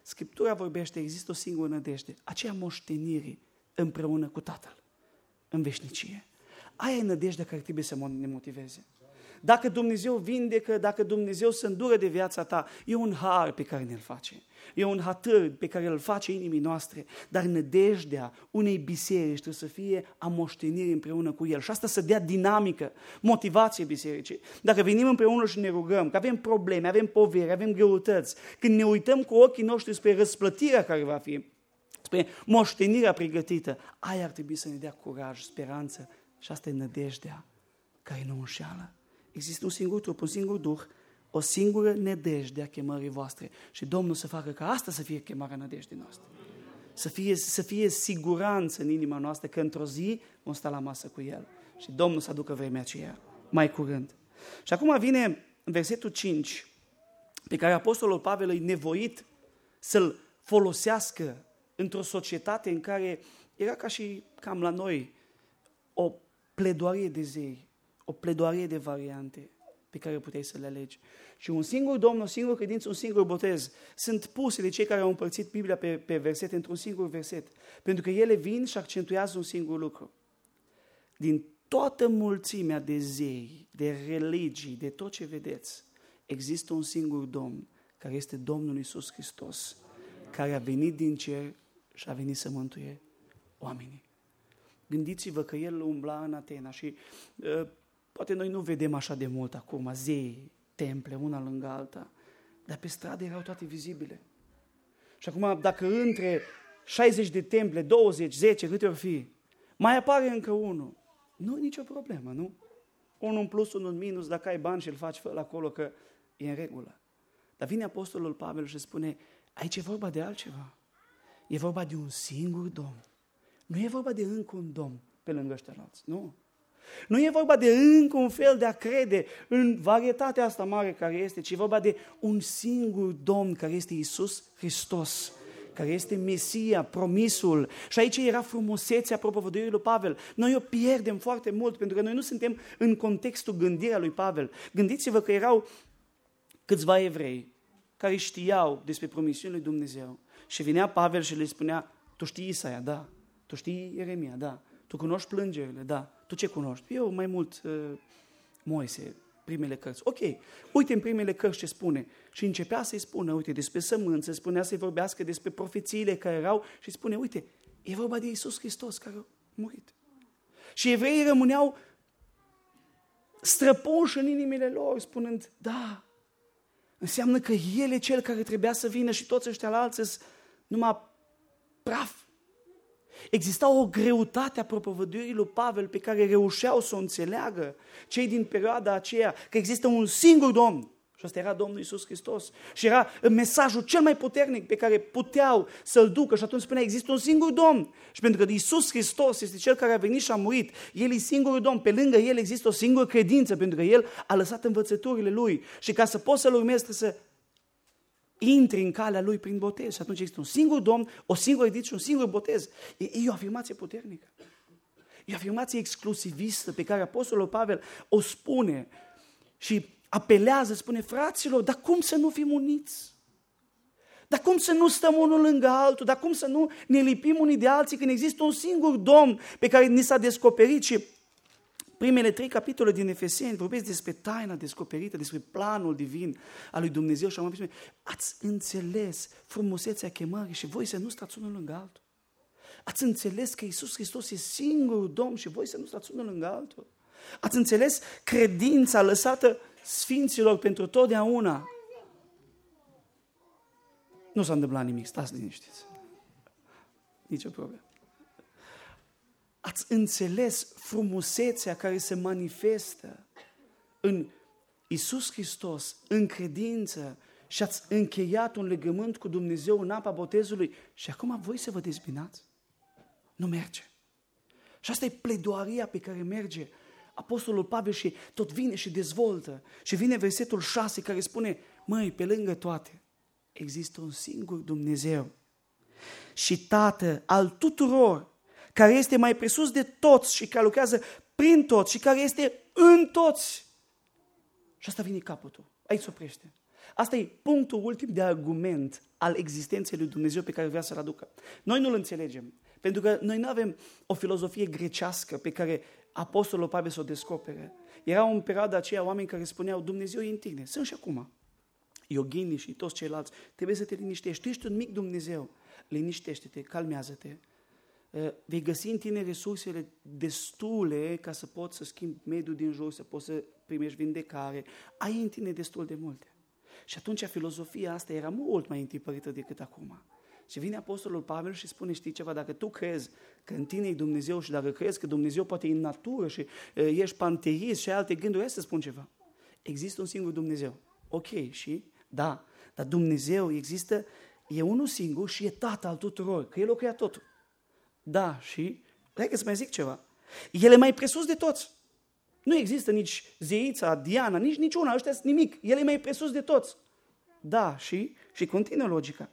Scriptura vorbește, există o singură nădejde, aceea moștenirii împreună cu Tatăl, în veșnicie. Aia e nădejdea care trebuie să ne motiveze. Dacă Dumnezeu vindecă, dacă Dumnezeu se îndură de viața ta, e un har pe care ne-l face. E un hatâr pe care îl face inimii noastre, dar nădejdea unei biserici trebuie să fie a moștenirii împreună cu El. Și asta să dea dinamică, motivație bisericii. Dacă venim împreună și ne rugăm, că avem probleme, avem poveri, avem greutăți, când ne uităm cu ochii noștri spre răsplătirea care va fi, spre moștenirea pregătită, aia ar trebui să ne dea curaj, speranță și asta e nădejdea care nu înșeală. Există un singur trup, un singur duh, o singură nădejde a chemării voastre. Și Domnul să facă ca asta să fie chemarea nădejdei noastre. Să fie, să fie siguranță în inima noastră că într-o zi vom sta la masă cu El. Și Domnul să aducă vremea aceea mai curând. Și acum vine versetul cinci, pe care Apostolul Pavel e nevoit să-l folosească într-o societate în care era ca și cam la noi o pledoarie de zei, o pledoarie de variante pe care puteai să le alegi. Și un singur Domn, o singură credință, un singur botez sunt puse de cei care au împărțit Biblia pe, pe versete într-un singur verset. Pentru că ele vin și accentuează un singur lucru. Din toată mulțimea de zei, de religii, de tot ce vedeți, există un singur Domn, care este Domnul Iisus Hristos, care a venit din cer și a venit să mântuie oamenii. Gândiți-vă că El umbla în Atena și uh, poate noi nu vedem așa de mult acum, zei, temple, una lângă alta, dar pe stradă erau toate vizibile. Și acum, dacă între șaizeci de temple, douăzeci, zece, câte ori fi, mai apare încă unul, nu e nicio problemă, nu? Unul în plus, unul în minus, dacă ai bani și îl faci, fă-l acolo că e în regulă. Dar vine Apostolul Pavel și spune, aici e vorba de altceva. E vorba de un singur Domn. Nu e vorba de încă un Domn pe lângă ăștialalți, nu. Nu e vorba de încă un fel de a crede în varietatea asta mare care este, ci e vorba de un singur Domn care este Iisus Hristos, care este Mesia, promisul. Și aici era frumusețea propovăduirii lui Pavel. Noi o pierdem foarte mult pentru că noi nu suntem în contextul gândirea lui Pavel. Gândiți-vă că erau câțiva evrei care știau despre promisiunile lui Dumnezeu și vinea Pavel și le spunea, tu știi Isaia, da, tu știi Ieremia, da, tu cunoști plângerile, da, tu ce cunoști? Eu mai mult uh, Moise, primele cărți. Ok, uite în primele cărți ce spune. Și începea să-i spună, uite, despre sămânță, spunea să-i vorbească despre profețiile care erau și spune, uite, e vorba de Iisus Hristos care a murit. Și evreii rămâneau străpunși în inimile lor, spunând, da, înseamnă că El e Cel care trebuia să vină și toți ăștia la alții sunt numai praf. Exista o greutate a propovăduirii lui Pavel pe care reușeau să o înțeleagă cei din perioada aceea, că există un singur Domn și ăsta era Domnul Iisus Hristos și era mesajul cel mai puternic pe care puteau să-l ducă și atunci spunea, există un singur Domn și pentru că Iisus Hristos este Cel care a venit și a murit, El e singurul Domn, pe lângă El există o singură credință pentru că El a lăsat învățăturile Lui și ca să poți să-L urmezi trebuie să intri în calea Lui prin botez și atunci există un singur Domn, o singură credință și un singur botez. E, e o afirmație puternică. E o afirmație exclusivistă pe care Apostolul Pavel o spune și apelează, spune, fraților, dar cum să nu fim uniți? Dar cum să nu stăm unul lângă altul? Dar cum să nu ne lipim unii de alții când există un singur Domn pe care ni s-a descoperit? Și primele trei capitole din Efeseni vorbesc despre taina descoperită, despre planul divin al lui Dumnezeu și am spune, ați înțeles frumusețea chemării și voi să nu stați unul lângă altul. Ați înțeles că Iisus Hristos e singurul Domn și voi să nu stați unul lângă altul. Ați înțeles credința lăsată sfinților pentru totdeauna. Nu s-a întâmplat nimic, stați liniștiți. Nici o problemă. Ați înțeles frumusețea care se manifestă în Iisus Hristos, în credință și ați încheiat un legământ cu Dumnezeu în apa botezului și acum voi să vă dezbinați? Nu merge. Și asta e pledoaria pe care merge Apostolul Pavel și tot vine și dezvoltă. Și vine versetul șase care spune, măi, pe lângă toate, există un singur Dumnezeu și Tată al tuturor, care este mai presus de toți și care lucrează prin toți și care este în toți. Și asta vine capătul. Aici se oprește. Asta e punctul ultim de argument al existenței lui Dumnezeu pe care vrea să-l aducă. Noi nu-l înțelegem, pentru că noi nu avem o filozofie grecească pe care apostolul Pavel să o descopere. Erau în perioada aceea oameni care spuneau, Dumnezeu e în tine. Sunt și acum. Ioghinii și toți ceilalți, trebuie să te liniștești. Tu ești un mic Dumnezeu. Liniștește-te, calmează-te. Vei găsi în tine resursele destule ca să poți să schimbi mediul din jur, să poți să primești vindecare. Ai în tine destul de multe. Și atunci filozofia asta era mult mai întipărită decât acum. Și vine apostolul Pavel și spune, știi ceva, dacă tu crezi că în tine e Dumnezeu și dacă crezi că Dumnezeu poate e în natură și uh, ești panteist și ai alte gânduri, hai să spun ceva. Există un singur Dumnezeu. Ok, și? Da, dar Dumnezeu există, e unul singur și e Tatăl al tuturor, că El o crea totul. Da, și? Hai că să mai zic ceva. El e mai presus de toți. Nu există nici zeița, Diana, nici niciuna, ăștia sunt nimic. El e mai presus de toți. Da, și? Și continuă logica.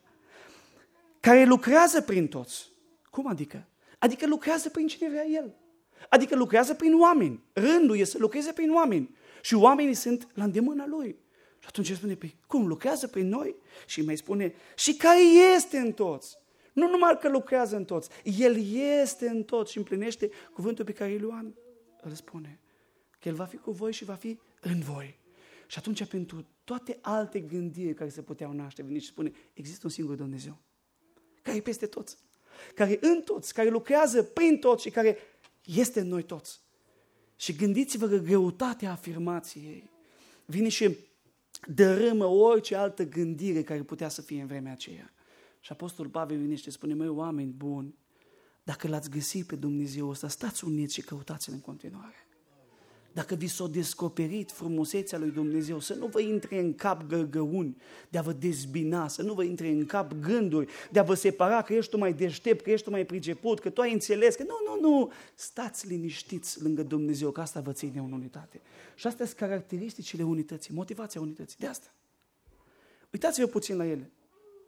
Care lucrează prin toți. Cum adică? Adică lucrează prin cine vrea El. Adică lucrează prin oameni. Rândul e să lucreze prin oameni. Și oamenii sunt la îndemâna Lui. Și atunci el spune, păi, cum, lucrează prin noi? Și mai spune, și care este în toți. Nu numai că lucrează în toți, El este în toți și împlinește cuvântul pe care Ioan îl spune. Că El va fi cu voi și va fi în voi. Și atunci pentru toate alte gândiri care se puteau naște, vine și spune, există un singur Dumnezeu, care e peste toți, care în toți, care lucrează prin toți și care este în noi toți. Și gândiți-vă că greutatea afirmației vine și dărâmă orice altă gândire care putea să fie în vremea aceea. Și apostolul Pavel vine și spune, măi, oameni buni, dacă l-ați găsit pe Dumnezeu ăsta, stați uniți și căutați-l în continuare. Dacă vi s-a descoperit frumusețea lui Dumnezeu, să nu vă intre în cap gărgăuni de a vă dezbina, să nu vă intre în cap gânduri de a vă separa că ești tu mai deștept, că ești tu mai priceput, că tu ai înțeles, că nu, nu, nu, stați liniștiți lângă Dumnezeu, că asta vă ține în unitate. Și astea sunt caracteristicile unității, motivația unității, de asta. Uitați-vă puțin la ele.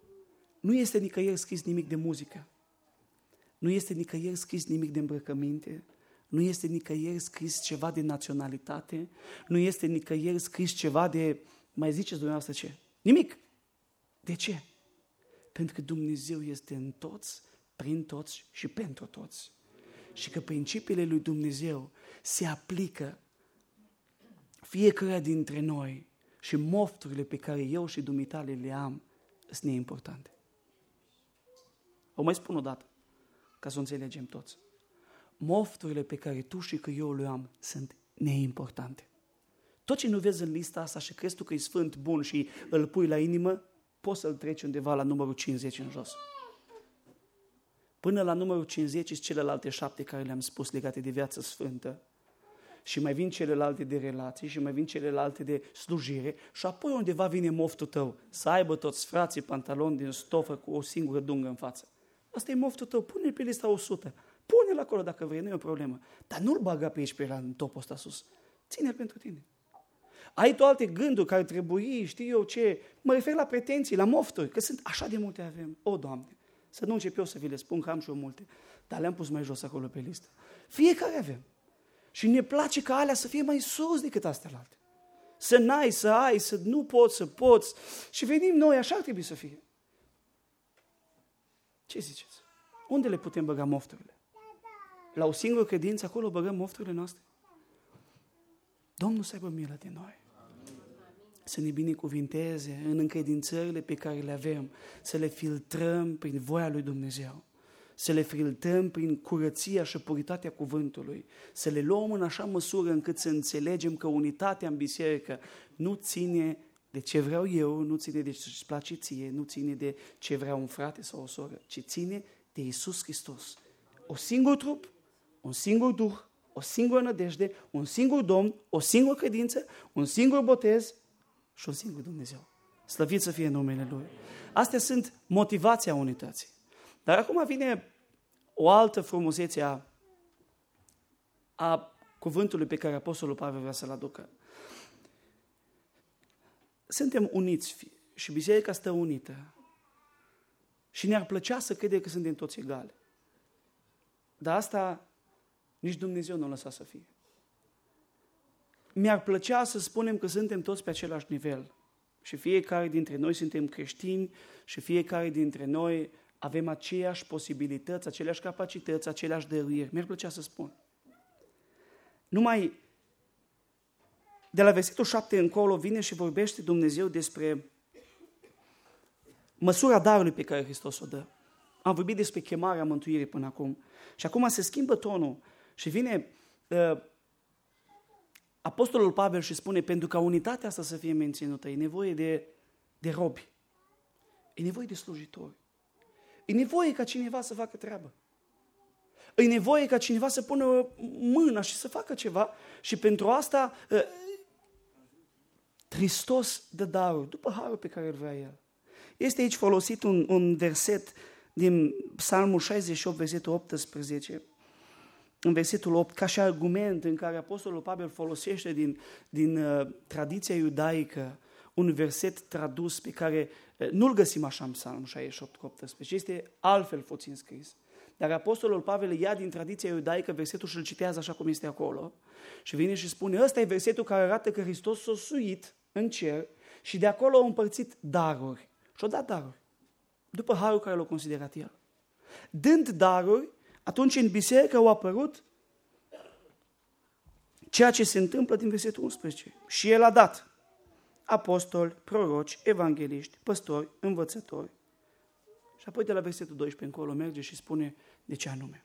Nu este nicăieri scris nimic de muzică, nu este nicăieri scris nimic de îmbrăcăminte, nu este nicăieri scris ceva de naționalitate, nu este nicăieri scris ceva de, mai ziceți dumneavoastră ce? Nimic. De ce? Pentru că Dumnezeu este în toți, prin toți și pentru toți. Și că principiile lui Dumnezeu se aplică fiecare dintre noi și mofturile pe care eu și dumitale le am sunt neimportante. O mai spun o dată, ca să o înțelegem toți. Mofturile pe care tu și că eu le am sunt neimportante. Tot ce nu vezi în lista asta și crezi tu că e sfânt, bun și îl pui la inimă, poți să-l treci undeva la numărul cincizeci în jos. Până la numărul cincizeci sunt celelalte șapte care le-am spus legate de viață sfântă. Și mai vin celelalte de relații și mai vin celelalte de slujire și apoi undeva vine moftul tău, să aibă toți frații pantaloni din stofă cu o singură dungă în față. Asta e moftul tău, pune-l pe lista o sută. Pune-l acolo dacă vrei, nu e o problemă. Dar nu-l baga pe aici, pe la în topul ăsta sus. Ține-l pentru tine. Ai tu alte gânduri care trebuie, știu eu ce, mă refer la pretenții, la mofturi, că sunt așa de multe avem. O, Doamne, să nu încep eu să vi le spun, că am și eu multe, dar le-am pus mai jos acolo pe listă. Fiecare avem. Și ne place ca alea să fie mai sus decât astea alte. Să n-ai, să ai, să nu poți, să poți. Și venim noi, așa ar trebui să fie. Ce ziceți? Unde le putem băga mofturile? La o singură credință, acolo băgăm mofturile noastre? Domnul să aibă milă de noi. Să ne binecuvinteze în încredințările pe care le avem, să le filtrăm prin voia lui Dumnezeu, să le filtrăm prin curăția și puritatea cuvântului, să le luăm în așa măsură încât să înțelegem că unitatea în biserică nu ține de ce vreau eu, nu ține de ce îți place ție, nu ține de ce vrea un frate sau o soră, ci ține de Iisus Hristos. O singur trup, un singur Duh, o singură nădejde, un singur Domn, o singură credință, un singur botez și un singur Dumnezeu. Slăvit să fie numele Lui. Astea sunt motivația unității. Dar acum vine o altă frumusețe a, a cuvântului pe care Apostolul Pavel vrea să-l aducă. Suntem uniți și biserica stă unită și ne-ar plăcea să credem că suntem toți egali. Dar asta nici Dumnezeu nu o lăsa să fie. Mi-ar plăcea să spunem că suntem toți pe același nivel și fiecare dintre noi suntem creștini și fiecare dintre noi avem aceeași posibilități, aceleași capacități, aceleași dăruiri. Mi-ar plăcea să spun. Numai de la versetul șapte încolo vine și vorbește Dumnezeu despre măsura darului pe care Hristos o dă. Am vorbit despre chemarea mântuirii până acum. Și acum se schimbă tonul și vine uh, Apostolul Pavel și spune, pentru ca unitatea asta să fie menținută, e nevoie de, de robi, e nevoie de slujitori, e nevoie ca cineva să facă treabă, e nevoie ca cineva să pună mâna și să facă ceva și pentru asta uh, Hristos dă darul, după harul pe care îl vrea El. Este aici folosit un, un verset din Psalmul șaizeci și opt, versetul optsprezece, în versetul opt, ca și argument în care Apostolul Pavel folosește din, din uh, tradiția iudaică un verset tradus pe care uh, nu-l găsim așa în Psalmul șaizeci și opt cu optsprezece, este altfel puțin scris. Dar Apostolul Pavel ia din tradiția iudaică versetul și îl citează așa cum este acolo și vine și spune, ăsta e versetul care arată că Hristos s-a suit în cer și de acolo a împărțit daruri. Și-a dat daruri, după harul care l-a considerat El. Dând daruri, atunci în biserică au apărut ceea ce se întâmplă din versetul unsprezece. Și El a dat apostoli, proroci, evangeliști, păstori, învățători. Și apoi de la versetul doisprezece încolo merge și spune de ce anume.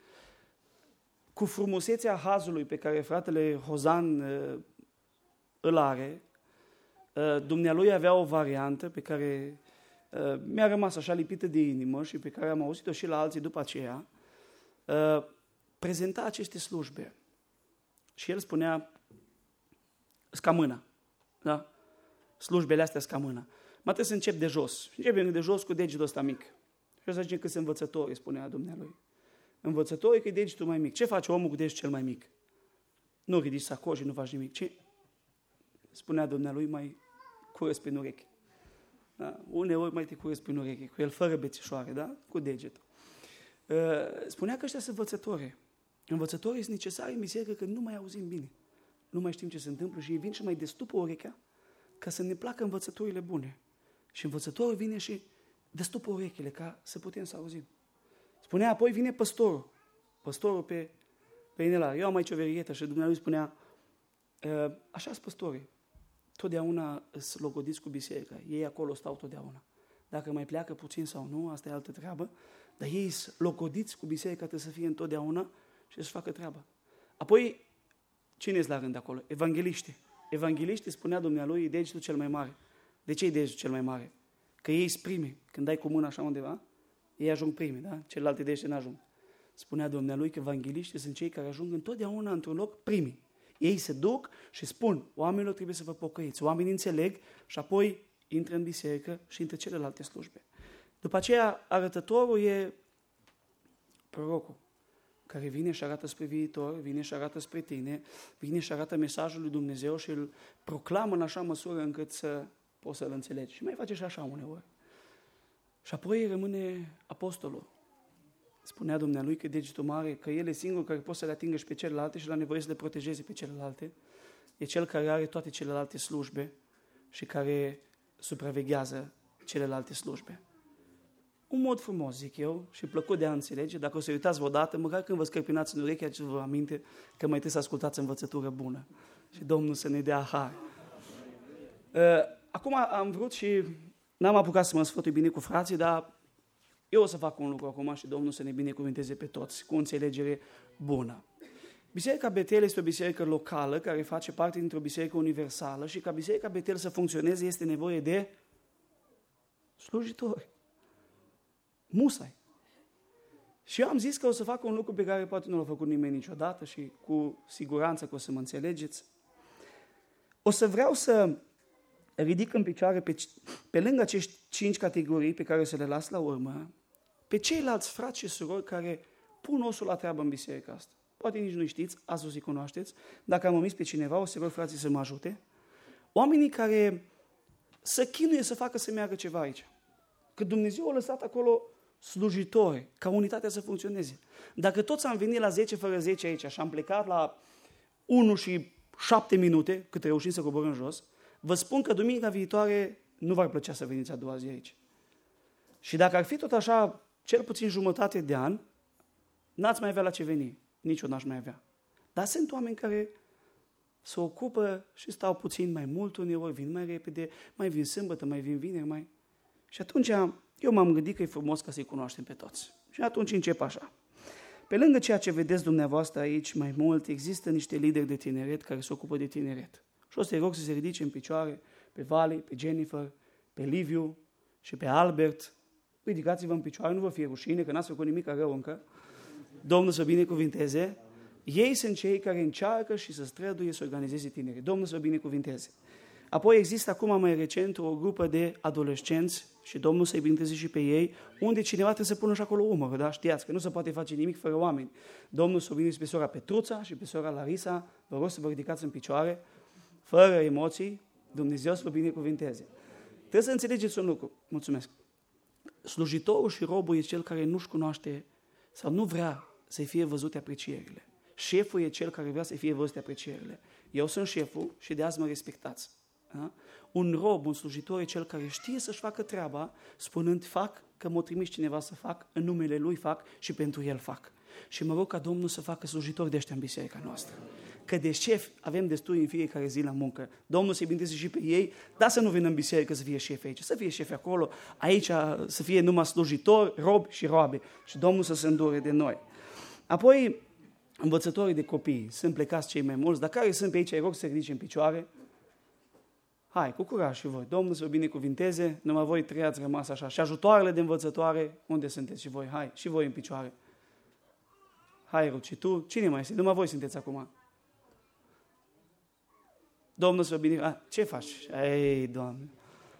Cu frumusețea hazului pe care fratele Hozan uh, îl are, uh, dumnealui avea o variantă pe care uh, mi-a rămas așa lipită de inimă și pe care am auzit-o și la alții după aceea, uh, prezenta aceste slujbe. Și el spunea, scamâna, da? Slujbele astea scamâna. Mă trebuie să încep de jos. Începem de jos cu degetul ăsta mic. Și să zicem că sunt învățători, spunea dumnealui. Învățătorii că e degetul mai mic. Ce face omul cu degetul cel mai mic? Nu ridici sacoși, nu faci nimic. Ce? Spunea dumnealui, mai curăț prin ureche. Da? Uneori mai te curăț prin ureche, cu el fără bețișoare, da? Cu degetul. Spunea că ăștia sunt învățători. Învățătorii sunt necesari în biserică că nu mai auzim bine. Nu mai știm ce se întâmplă și ei vin și mai destupă urechea ca să ne placă învățăturile bune. Și învățătorul vine și destupă urechile ca să putem să auzim. Spunea apoi vine păstorul. Păstorul pe, pe inelar. Eu am aici o verighetă și Dumnezeu spunea, așa sunt păstorii. Totdeauna îți logodiți cu biserica. Ei acolo stau totdeauna. Dacă mai pleacă puțin sau nu, asta e altă treabă. Dar ei sunt logodiți cu biserica, trebuie să fie întotdeauna și să-și facă treaba. Apoi, cine ești la rând acolo? Evangeliștii. Evangeliștii, spunea dumnealui, e degetul cel mai mare. De ce e degetul cel mai mare? Că ei sunt primi. Când dai cu mâna așa undeva, ei ajung primi, da? Celelalte degete n-ajung. Spunea dumnealui că evangeliștii sunt cei care ajung întotdeauna într-un loc primi. Ei se duc și spun, oamenilor trebuie să vă pocăiți. Oamenii înțeleg și apoi intră în biserică și intră celelalte slujbe. După aceea, arătătorul e prorocul, care vine și arată spre viitor, vine și arată spre tine, vine și arată mesajul lui Dumnezeu și îl proclamă în așa măsură încât să poți să-l înțelegi. Și mai face și așa uneori. Și apoi rămâne apostolul. Spunea dumnealui că degetul mare, că el e singurul care poate să le atingă și pe celelalte și la nevoie să le protejeze pe celelalte. E cel care are toate celelalte slujbe și care supraveghează celelalte slujbe. Un mod frumos, zic eu, și plăcut de a înțelege. Dacă o să uitați vreodată, măcar când vă scărpinați în ureche, să vă aminte că mai trebuie să ascultați învățătură bună. Și Domnul să ne dea har. Acum am vrut și n-am apucat să mă sfătui bine cu frații, dar eu o să fac un lucru acum și Domnul să ne binecuvânteze pe toți, cu o înțelegere bună. Biserica Betel este o biserică locală care face parte dintr-o biserică universală și ca Biserica Betel să funcționeze este nevoie de slujitori. Musai. Și eu am zis că o să fac un lucru pe care poate nu l-a făcut nimeni niciodată și cu siguranță că o să mă înțelegeți. O să vreau să ridic în picioare pe, pe lângă acești cinci categorii pe care o să le las la urmă, pe ceilalți frați și surori care pun osul la treabă în biserica asta. Poate nici nu știți, azi o să-i cunoașteți. Dacă am omis pe cineva, o să rog frații să mă ajute. Oamenii care să chinuie să facă să meargă ceva aici. Că Dumnezeu a lăsat acolo slujitori, ca unitatea să funcționeze. Dacă toți am venit la zece fără zece aici și am plecat la unu și șapte minute, cât reușim să coborâm jos, Vă spun că duminica viitoare nu v-ar plăcea să veniți a doua zi aici. Și dacă ar fi tot așa, cel puțin jumătate de an, n-ați mai avea la ce veni. Nici eu n-aș mai avea. Dar sunt oameni care se ocupă și stau puțin mai mult uneori, vin mai repede, mai vin sâmbătă, mai vin vineri, mai... Și atunci eu m-am gândit că e frumos ca să-i cunoaștem pe toți. Și atunci încep așa. Pe lângă ceea ce vedeți dumneavoastră aici mai mult, există niște lideri de tineret care se ocupă de tineret. Și o să-i rog să se ridice în picioare pe Vali, pe Jennifer, pe Liviu și pe Albert. Ridicați-vă în picioare, nu vă fie rușine, că n-ați făcut nimic rău încă. Domnul să binecuvinteze. Ei sunt cei care încearcă și să străduie să organizeze tineri. Domnul să binecuvinteze. Apoi există acum mai recent o grupă de adolescenți și Domnul să-i binecuvinteze și pe ei, unde cineva trebuie să pună și acolo umărul, da? Știați că nu se poate face nimic fără oameni. Domnul să o binecuvinteze pe sora Petruța și pe sora Larisa. Vă rog să vă ridicați în picioare, fără emoții. Dumnezeu să vă binecuvinteze. Trebuie să înțelegeți un lucru. Mulțumesc. Slujitorul și robul e cel care nu-și cunoaște sau nu vrea să-i fie văzute aprecierile. Șeful e cel care vrea să-i fie văzute aprecierile. Eu sunt șeful și de azi mă respectați. Da? Un rob, un slujitor e cel care știe să-și facă treaba, spunând fac, că m-a trimis cineva să fac, în numele lui fac și pentru el fac. Și mă rog ca Domnul să facă slujitori de ăștia în biserica noastră. Că de șef avem destui în fiecare zi la muncă. Domnul să-i binecuvinteze și pe ei, dar să nu vină în biserică să fie șefi aici, să fie șefi acolo, aici să fie numai slujitori, robi și roabe. Și Domnul să se îndure de noi. Apoi, învățătorii de copii, sunt plecați cei mai mulți, dar care sunt pe aici, îi rog să se ridice în picioare. Hai, cu curaj și voi. Domnul să vă binecuvinteze, numai voi trei ați rămas așa. Și ajutoarele de învățătoare, unde sunteți și voi? Hai, și voi în picioare. Hai, Ruci, și tu? Cine mai este? Numai voi sunteți acum. Domnul să vă binecuvinteze. Ce faci? Ei, Doamne.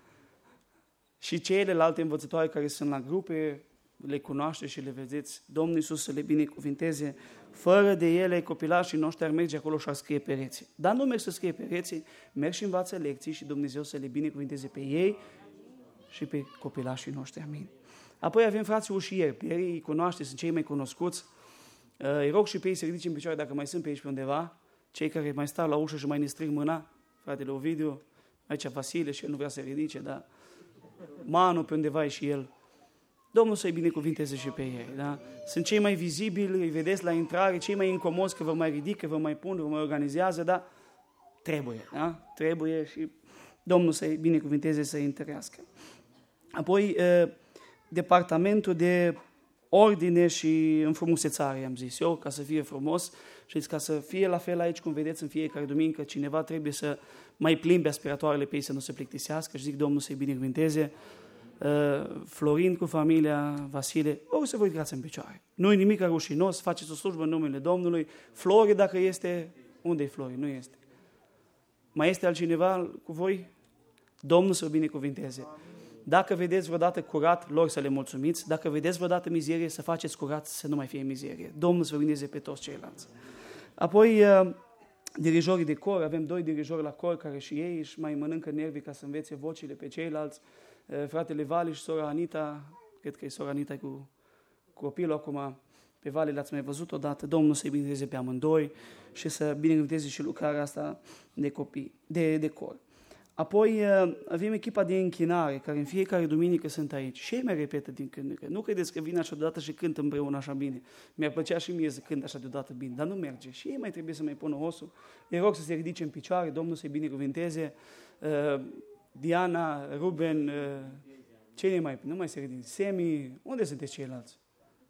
Și celelalte învățătoare care sunt la grupe, le cunoaște și le vedeți. Domnul Iisus să le binecuvinteze. Fără de ele, copilașii noștri ar merge acolo și ar scrie pereții. Dar nu merg să scrie pereții, merg și învață lecții și Dumnezeu să le binecuvinteze pe ei și pe copilașii noștri. Amin. Apoi avem frații ușieri. Pe ei îi cunoaște, sunt cei mai cunoscuți. Îi rog și pe ei să ridice în picioare dacă mai sunt pe aici pe undeva. Cei care mai stau la ușă și mai ne strig mâna. Fratele Ovidiu, aici Vasile și el nu vrea să ridice, dar Manu pe undeva e și el. Domnul să-i binecuvinteze și pe ei. Da? Sunt cei mai vizibili, îi vedeți la intrare, cei mai incomozi că vă mai ridică, vă mai pun, vă mai organizează, dar trebuie. Da? Trebuie și Domnul să-i binecuvinteze, să-i întărească. Apoi, departamentul de ordine și înfrumusețare, am zis eu, ca să fie frumos și ca să fie la fel aici, cum vedeți în fiecare duminică, cineva trebuie să mai plimbe aspiratoarele pe ei să nu se plictisească și zic Domnul să-i binecuvinteze. Florin cu familia, Vasile, o să vă ridicați în picioare. Nu e nimic rușinos, faceți o slujbă în numele Domnului. Flori, dacă este, unde e Flori? Nu este. Mai este altcineva cu voi? Domnul să vă binecuvinteze. Dacă vedeți vreodată curat, lor să le mulțumiți. Dacă vedeți vreodată mizerie, să faceți curat, să nu mai fie mizerie. Domnul să vă binecuvinteze pe toți ceilalți. Apoi, dirijorii de cor, avem doi dirijori la cor care și ei își mai mănâncă nervii ca să învețe vocile pe ceilalți. Fratele Vali și sora Anita, cred că e sora Anita cu copilul acum, pe Vali l-ați mai văzut odată, Domnul să-i binecuvinteze pe amândoi și să binecuvinteze și lucrarea asta de copii, de, de cor. Apoi avem echipa de închinare, care în fiecare duminică sunt aici și ei mai repetă din când în când. Nu credeți că vin așa deodată și cânt împreună așa bine. Mi-ar plăcea și mie să cânt așa deodată bine, dar nu merge. Și ei mai trebuie să mai pună osul. Îi rog să se ridice în picioare, Domnul să-i binecuvinteze. Diana, Ruben, cine mai? Nu mai se ridică. Semi, unde sunteți ceilalți?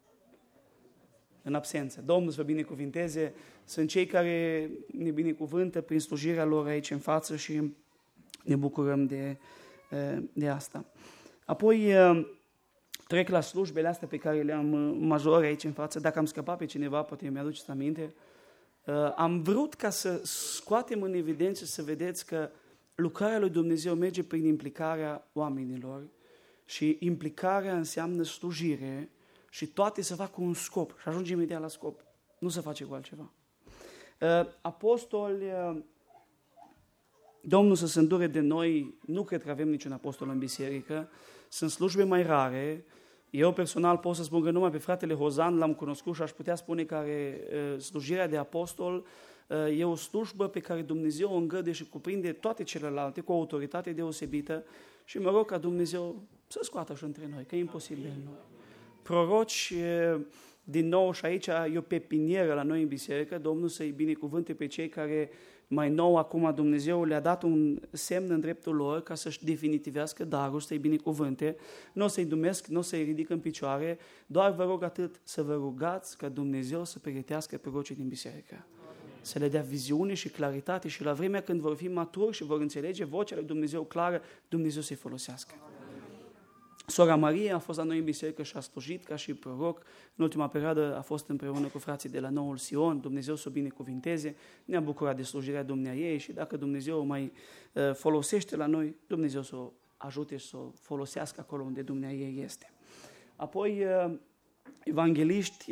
În absență. Domnul să vă binecuvinteze. Sunt cei care ne binecuvântă prin slujirea lor aici în față și ne bucurăm de, de asta. Apoi trec la slujbele astea pe care le-am majore aici în față. Dacă am scăpat pe cineva, poate mi-aduceți aminte. Am vrut ca să scoatem în evidență, să vedeți că lucrarea lui Dumnezeu merge prin implicarea oamenilor și implicarea înseamnă slujire și toate se fac cu un scop și ajungem imediat la scop. Nu se face cu altceva. Apostoli, Domnul să se îndure de noi, nu cred că avem niciun apostol în biserică, sunt slujbe mai rare. Eu personal pot să spun că numai pe fratele Hozan l-am cunoscut și aș putea spune că are slujirea de apostol e o slujbă pe care Dumnezeu o îngăduie și cuprinde toate celelalte cu o autoritate deosebită și mă rog ca Dumnezeu să scoată și între noi, că e imposibil noi. Proroci, din nou și aici e o pepinieră la noi în biserică, Domnul să-i binecuvânte pe cei care mai nou acum Dumnezeu le-a dat un semn în dreptul lor ca să-și definitivească darul, să-i binecuvânte, nu o să-i dumesc, nu o să-i ridic în picioare, doar vă rog atât să vă rugați ca Dumnezeu să pregătească prorocii din biserică. Să le dea viziune și claritate și la vremea când vor fi maturi și vor înțelege vocea lui Dumnezeu clară, Dumnezeu să-i folosească. Sora Maria a fost la noi în biserică și a slujit ca și proroc. În ultima perioadă a fost împreună cu frații de la Noul Sion. Dumnezeu să o binecuvinteze. Ne-am bucurat de slujirea dumneaei și dacă Dumnezeu o mai folosește la noi, Dumnezeu să o ajute și să o folosească acolo unde dumneaei este. Apoi, evangeliști,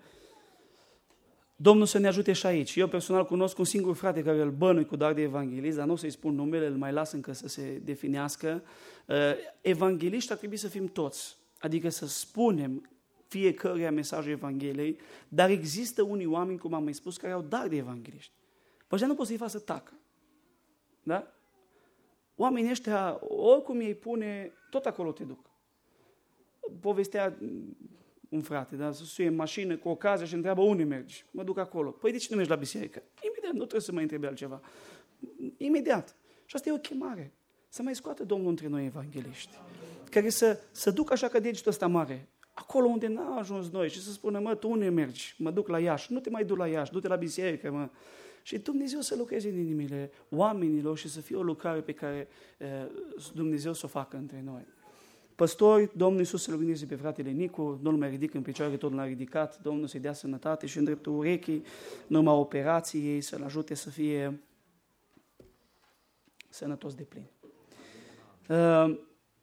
Domnul să ne ajute și aici. Eu personal cunosc un singur frate care îl bănui cu dar de evanghelist, dar nu o să-i spun numele, îl mai las încă să se definească. Evangeliști ar trebui să fim toți, adică să spunem fiecăruia mesajul Evangheliei, dar există unii oameni, cum am mai spus, care au dar de evangeliști. Păi nu poți să-i facă să tacă. Da? Oamenii ăștia, oricum ei pune, tot acolo te duc. Povestea un frate, da, să suie în mașină cu ocazia și întreabă unde mergi. Mă duc acolo. Păi de ce nu mergi la biserică? Imediat, nu trebuie să mai întrebi altceva. Imediat. Și asta e o chemare. Să mai scoată Domnul între noi evangeliști, care să, să ducă așa ca degetul ăsta mare, acolo unde n-a ajuns noi și să spună, mă, tu unde mergi? Mă duc la Iași. Nu te mai duc la Iași, du-te la biserică, mă. Și Dumnezeu să lucreze în inimile oamenilor și să fie o lucrare pe care uh, Dumnezeu să o facă între noi. Păstori, Domnul Iisus să-l lumineze pe fratele Nicu, nu-l mai ridic în picioare, tot l-a ridicat, Domnul să-i dea sănătate și în dreptul urechii, în urma operației, să-l ajute să fie sănătos de plin. Uh,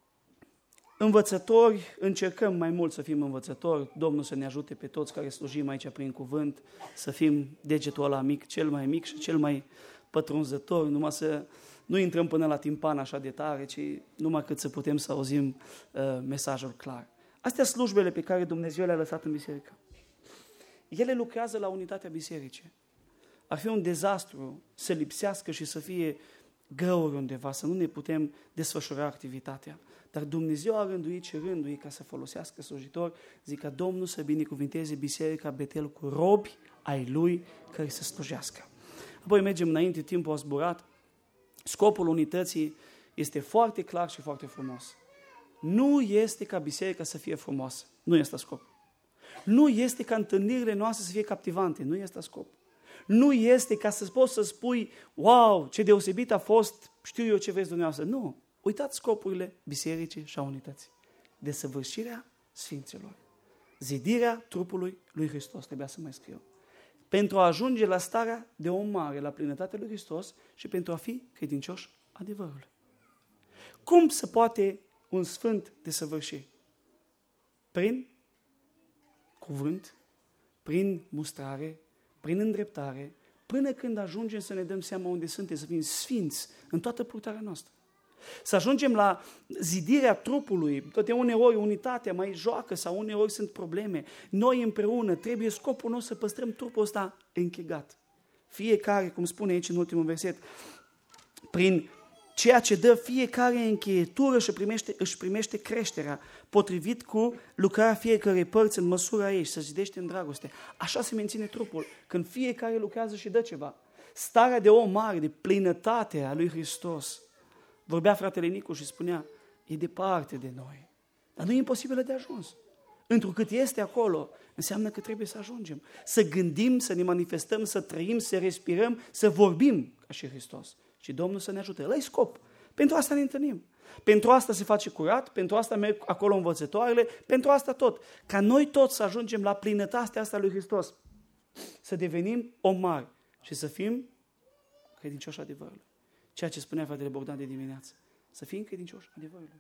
învățători, încercăm mai mult să fim învățători, Domnul să ne ajute pe toți care slujim aici prin cuvânt, să fim degetul ăla mic, cel mai mic și cel mai pătrunzător, numai să nu intrăm până la timpan așa de tare, ci numai cât să putem să auzim uh, mesajul clar. Astea sunt slujbele pe care Dumnezeu le-a lăsat în biserică. Ele lucrează la unitatea bisericii. Ar fi un dezastru să lipsească și să fie găuri undeva, să nu ne putem desfășura activitatea. Dar Dumnezeu a rânduit și rânduit ca să folosească slujitori, zic ca Domnul să binecuvinteze biserica Betel cu robi ai Lui care să slujească. Apoi mergem înainte, timpul a zburat. Scopul unității este foarte clar și foarte frumos. Nu este ca biserica să fie frumoasă. Nu este scopul. Nu este ca întâlnirile noastre să fie captivante. Nu este scopul. Nu este ca să poți să spui, wow, ce deosebit a fost, știu eu ce vreți dumneavoastră. Nu. Uitați scopurile bisericii și a unității. Desăvârșirea Sfinților. Zidirea trupului lui Hristos. Trebuia să mai scriu. Pentru a ajunge la starea de om mare, la plinătatea lui Hristos și pentru a fi credincioși adevărului. Cum se poate un sfânt desăvârși? Prin cuvânt, prin mustrare, prin îndreptare, până când ajungem să ne dăm seama unde suntem, să fim sfinți în toată purtarea noastră. Să ajungem la zidirea trupului, toate uneori unitatea mai joacă sau uneori sunt probleme. Noi împreună trebuie scopul nostru să păstrăm trupul ăsta închegat. Fiecare, cum spune aici în ultimul verset, prin ceea ce dă fiecare încheietură și primește, își primește creșterea, potrivit cu lucrarea fiecărei părți în măsura ei și se zidește în dragoste. Așa se menține trupul, când fiecare lucrează și dă ceva. Starea de om mare, de plinătate a lui Hristos. Vorbea fratele Nicu și spunea, e departe de noi, dar nu e imposibilă de ajuns. Întrucât este acolo, înseamnă că trebuie să ajungem. Să gândim, să ne manifestăm, să trăim, să respirăm, să vorbim ca și Hristos. Și Domnul să ne ajute. Ăla-i scop. Pentru asta ne întâlnim. Pentru asta se face curat, pentru asta merg acolo învățătoarele, pentru asta tot. Ca noi toți să ajungem la plinătatea asta lui Hristos. Să devenim om mari și să fim credincioși adevărului. Ceea ce spunea fratele Bogdan de dimineață. Să fim credincioși adevărului.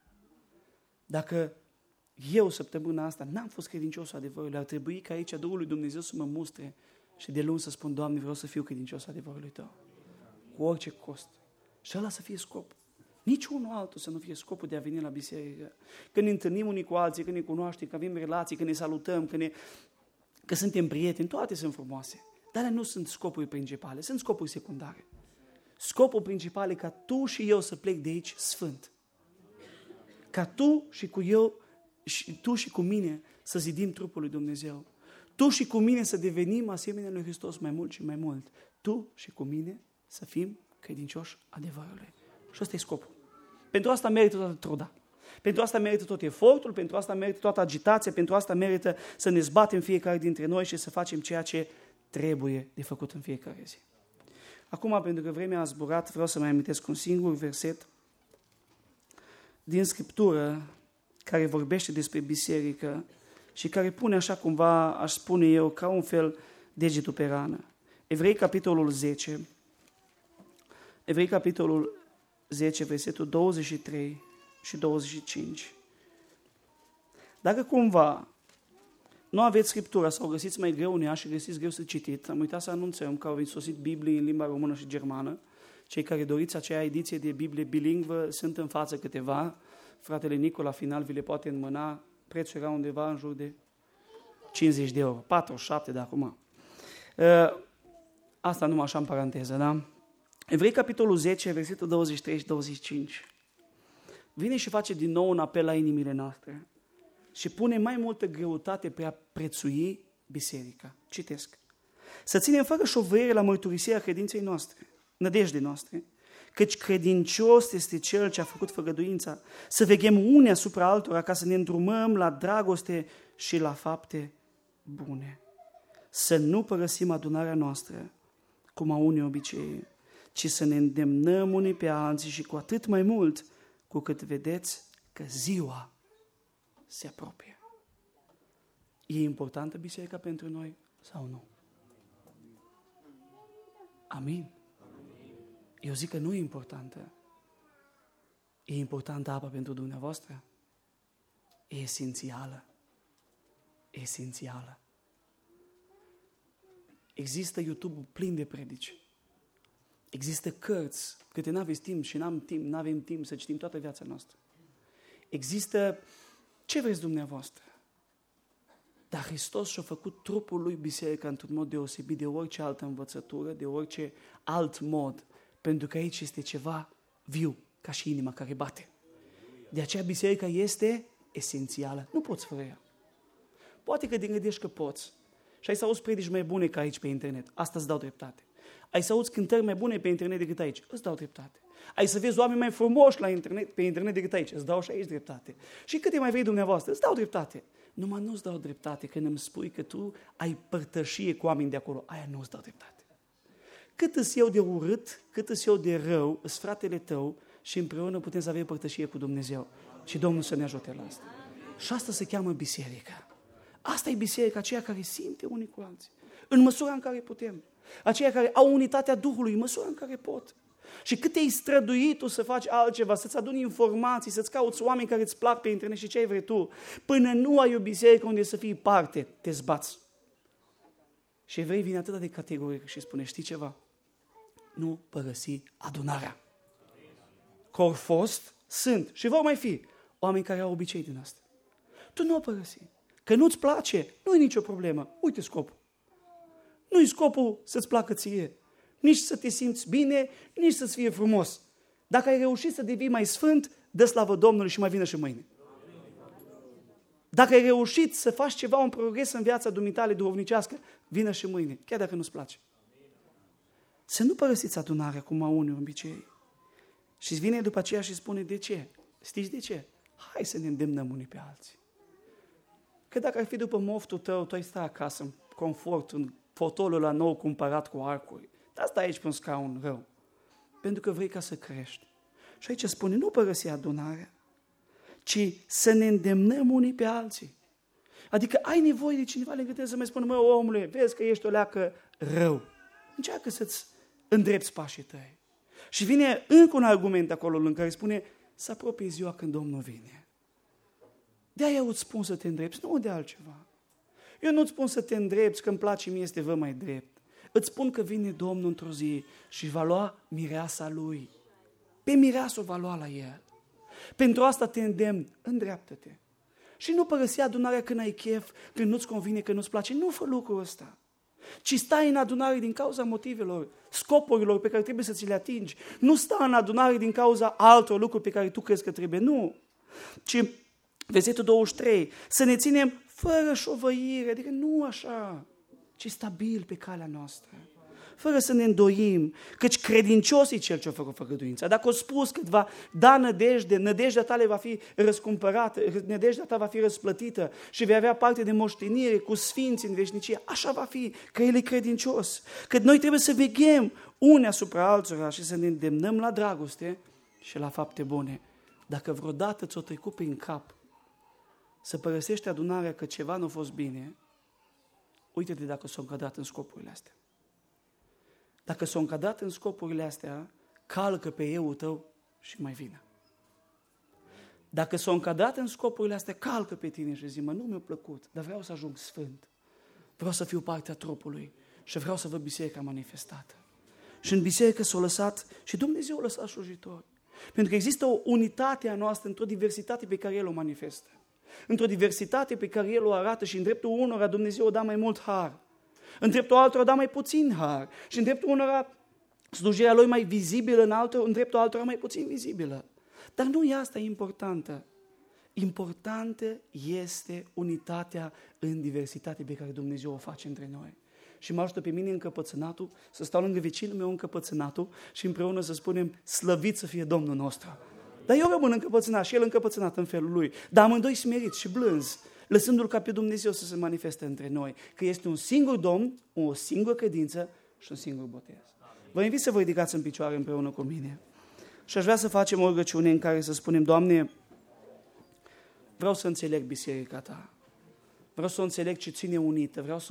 Dacă eu săptămâna asta n-am fost credincios adevărului, ar trebui ca aici Duhul lui Dumnezeu să mă mustre și de luni să spun, Doamne, vreau să fiu credincios adevărului Tău. Cu orice cost. Și ăla să fie scop. Nici unul altul să nu fie scopul de a veni la biserică. Când ne întâlnim unii cu alții, când ne cunoaștem, când avem relații, când ne salutăm, când ne... că suntem prieteni, toate sunt frumoase. Dar alea nu sunt scopuri principale, sunt scopuri secundare. Scopul principal e ca tu și eu să plec de aici sfânt. Ca tu și cu eu, și tu și cu mine să zidim trupul lui Dumnezeu. Tu și cu mine să devenim asemenea lui Hristos mai mult și mai mult. Tu și cu mine să fim credincioși adevărului. Și ăsta e scopul. Pentru asta merită toată truda. Pentru asta merită tot efortul, pentru asta merită toată agitația, pentru asta merită să ne zbatem fiecare dintre noi și să facem ceea ce trebuie de făcut în fiecare zi. Acum, pentru că vremea a zburat, vreau să mai amintesc un singur verset din Scriptură care vorbește despre biserică și care pune așa cumva, aș spune eu, ca un fel degetul pe rană. Evrei, capitolul zece, Evrei, capitolul zece, versetul douăzeci și trei și douăzeci și cinci. Dacă cumva nu aveți Scriptura sau găsiți mai greu în ea și găsiți greu să citiți, am uitat să anunțăm că au sosit Biblii în limba română și germană. Cei care doriți acea ediție de Biblie bilingvă sunt în față câteva. Fratele Nicu la final vi le poate înmâna. Prețul era undeva în jur de cincizeci de euro, patruzeci și șapte de acum. Asta numai așa în paranteză, da? Evrei, capitolul zece, versetul douăzeci și trei și douăzeci și cinci. Vine și face din nou un apel la inimile noastre și pune mai multă greutate pe a prețui biserica. Citesc. Să ținem fără șovăire la mărturisirea credinței noastre, nădejdei noastre, căci credincios este Cel ce a făcut făgăduința, să veghem unii asupra altora ca să ne îndrumăm la dragoste și la fapte bune. Să nu părăsim adunarea noastră, cum au unii obicei, ci să ne îndemnăm unii pe alții și cu atât mai mult, cu cât vedeți că ziua se apropie. E importantă biserica pentru noi sau nu? Amin. Eu zic că nu e importantă. E importantă apa pentru dumneavoastră? E esențială. E esențială. Există YouTube plin de predici. Există cărți, câte n-aveți timp și n-am timp, n-avem timp să citim toată viața noastră. Există ce vreți dumneavoastră. Dar Hristos și-a făcut trupul lui biserica într-un mod deosebit de orice altă învățătură, de orice alt mod, pentru că aici este ceva viu, ca și inima care bate. De aceea biserica este esențială. Nu poți fără ea. Poate că te gândești că poți. Și ai să auzi predici mai bune ca aici pe internet. Asta îți dau dreptate. Ai să auzi cântări mai bune pe internet decât aici. Îți dau dreptate. Ai să vezi oameni mai frumoși la internet, pe internet decât aici. Îți dau și aici dreptate. Și câte mai vrei dumneavoastră, îți dau dreptate. Numai nu îți dau dreptate când îmi spui că tu ai părtășie cu oameni de acolo. Aia nu îți dau dreptate. Cât îți eu de urât, cât îți eu de rău, îți fratele tău și împreună putem să avem părtășie cu Dumnezeu. Și Domnul să ne ajute la asta. Și asta se cheamă biserica. Asta e biserica, aceea care simte unii cu alții. În măsura în care putem. Aceia care au unitatea Duhului, în măsura în care pot. Și cât te-ai străduit tu să faci altceva, să-ți aduni informații, să-ți cauți oameni care îți plac pe internet și ce ai vrei tu, până nu ai o biserică unde să fii parte, te zbați. Și evrei vine atât de categoric și spune, știi ceva? Nu părăsi adunarea. Că au fost, sunt și vor mai fi oameni care au obicei din asta. Tu nu o părăsi. Că nu-ți place, nu e nicio problemă. Uite scopul. Nu-i scopul să-ți placă ție. Nici să te simți bine, nici să-ți fie frumos. Dacă ai reușit să devii mai sfânt, dă slavă Domnului și mai vină și mâine. Dacă ai reușit să faci ceva, un progres în viața dumitale duhovnicească, vină și mâine, chiar dacă nu-ți place. Să nu părăsiți adunarea cum au unii obicei. Și vine după aceea și spune, de ce? Știți de ce? Hai să ne îndemnăm unii pe alții. Că dacă ar fi după moftul tău, tu ai sta acasă în confort, în fotolul la nou cumpărat cu arcuri. Dar stai aici pe un scaun rău. Pentru că vrei ca să crești. Și aici spune, nu părăsi adunarea, ci să ne îndemnăm unii pe alții. Adică ai nevoie de cineva lângă tine să mai spună, mă, omule, vezi că ești o leacă rău. Încearcă să-ți îndrepți pașii tăi. Și vine încă un argument acolo în care spune, să apropie ziua când Domnul vine. De-aia îți spun să te îndrepți, nu de altceva. Eu nu-ți spun să te îndrepți, că îmi place mie să te văd mai drept. Îți spun că vine Domnul într-o zi și va lua mireasa Lui. Pe mireasă o va lua la El. Pentru asta te îndemn, îndreaptă-te. Și nu părăsi adunarea când ai chef, când nu-ți convine, când nu-ți place. Nu fă lucrul ăsta. ci stai în adunare din cauza motivelor, scopurilor pe care trebuie să ți le atingi. Nu sta în adunare din cauza altor lucruri pe care tu crezi că trebuie, nu. Ci, versetul douăzeci și trei, să ne ținem fără șovăire, adică nu așa, ci stabil pe calea noastră. Fără să ne îndoim, căci credincios e cel ce a făcut făgăduința. Dacă a spus că va da nădejde, nădejdea tale va fi răscumpărată, nădejdea ta va fi răsplătită și vei avea parte de moștenire cu sfinți în veșnicie, așa va fi, că El e credincios. Că noi trebuie să veghem unii asupra altora și să ne îndemnăm la dragoste și la fapte bune. Dacă vreodată ți-o trecut prin cap să părăsești adunarea că ceva nu a fost bine, uite-te dacă s-o încadrat în scopurile astea. Dacă s-o încadrat în scopurile astea, calcă pe euul tău și mai vină. Dacă s-o încadrat în scopurile astea, calcă pe tine și zi, mă, nu mi-a plăcut, dar vreau să ajung sfânt. Vreau să fiu partea trupului și vreau să văd biserica manifestată. Și în biserică s-a lăsat și Dumnezeu a lăsat slujitori. Pentru că există o unitate a noastră într-o diversitate pe care El o manifestă. Într-o diversitate pe care El o arată și în dreptul unora Dumnezeu o da mai mult har. În dreptul altora da mai puțin har. Și în dreptul unora slujirea Lui mai vizibilă, în, altor, în dreptul altora mai puțin vizibilă. Dar nu e asta importantă. Importantă este unitatea în diversitate pe care Dumnezeu o face între noi. Și mă ajută pe mine încăpățânatul să stau lângă vecinul meu încăpățânatul și împreună să spunem slăvit să fie Domnul nostru. Dar eu rămân încăpățânat și el încăpățânat în felul lui. Dar amândoi smeriți și blânzi, lăsându-L ca pe Dumnezeu să se manifeste între noi. Că este un singur Domn, o singură credință și un singur botez. Vă invit să vă ridicați în picioare împreună cu mine. Și aș vrea să facem o rugăciune în care să spunem, Doamne, vreau să înțeleg biserica Ta. Vreau să o înțeleg ce ține unită. Vreau să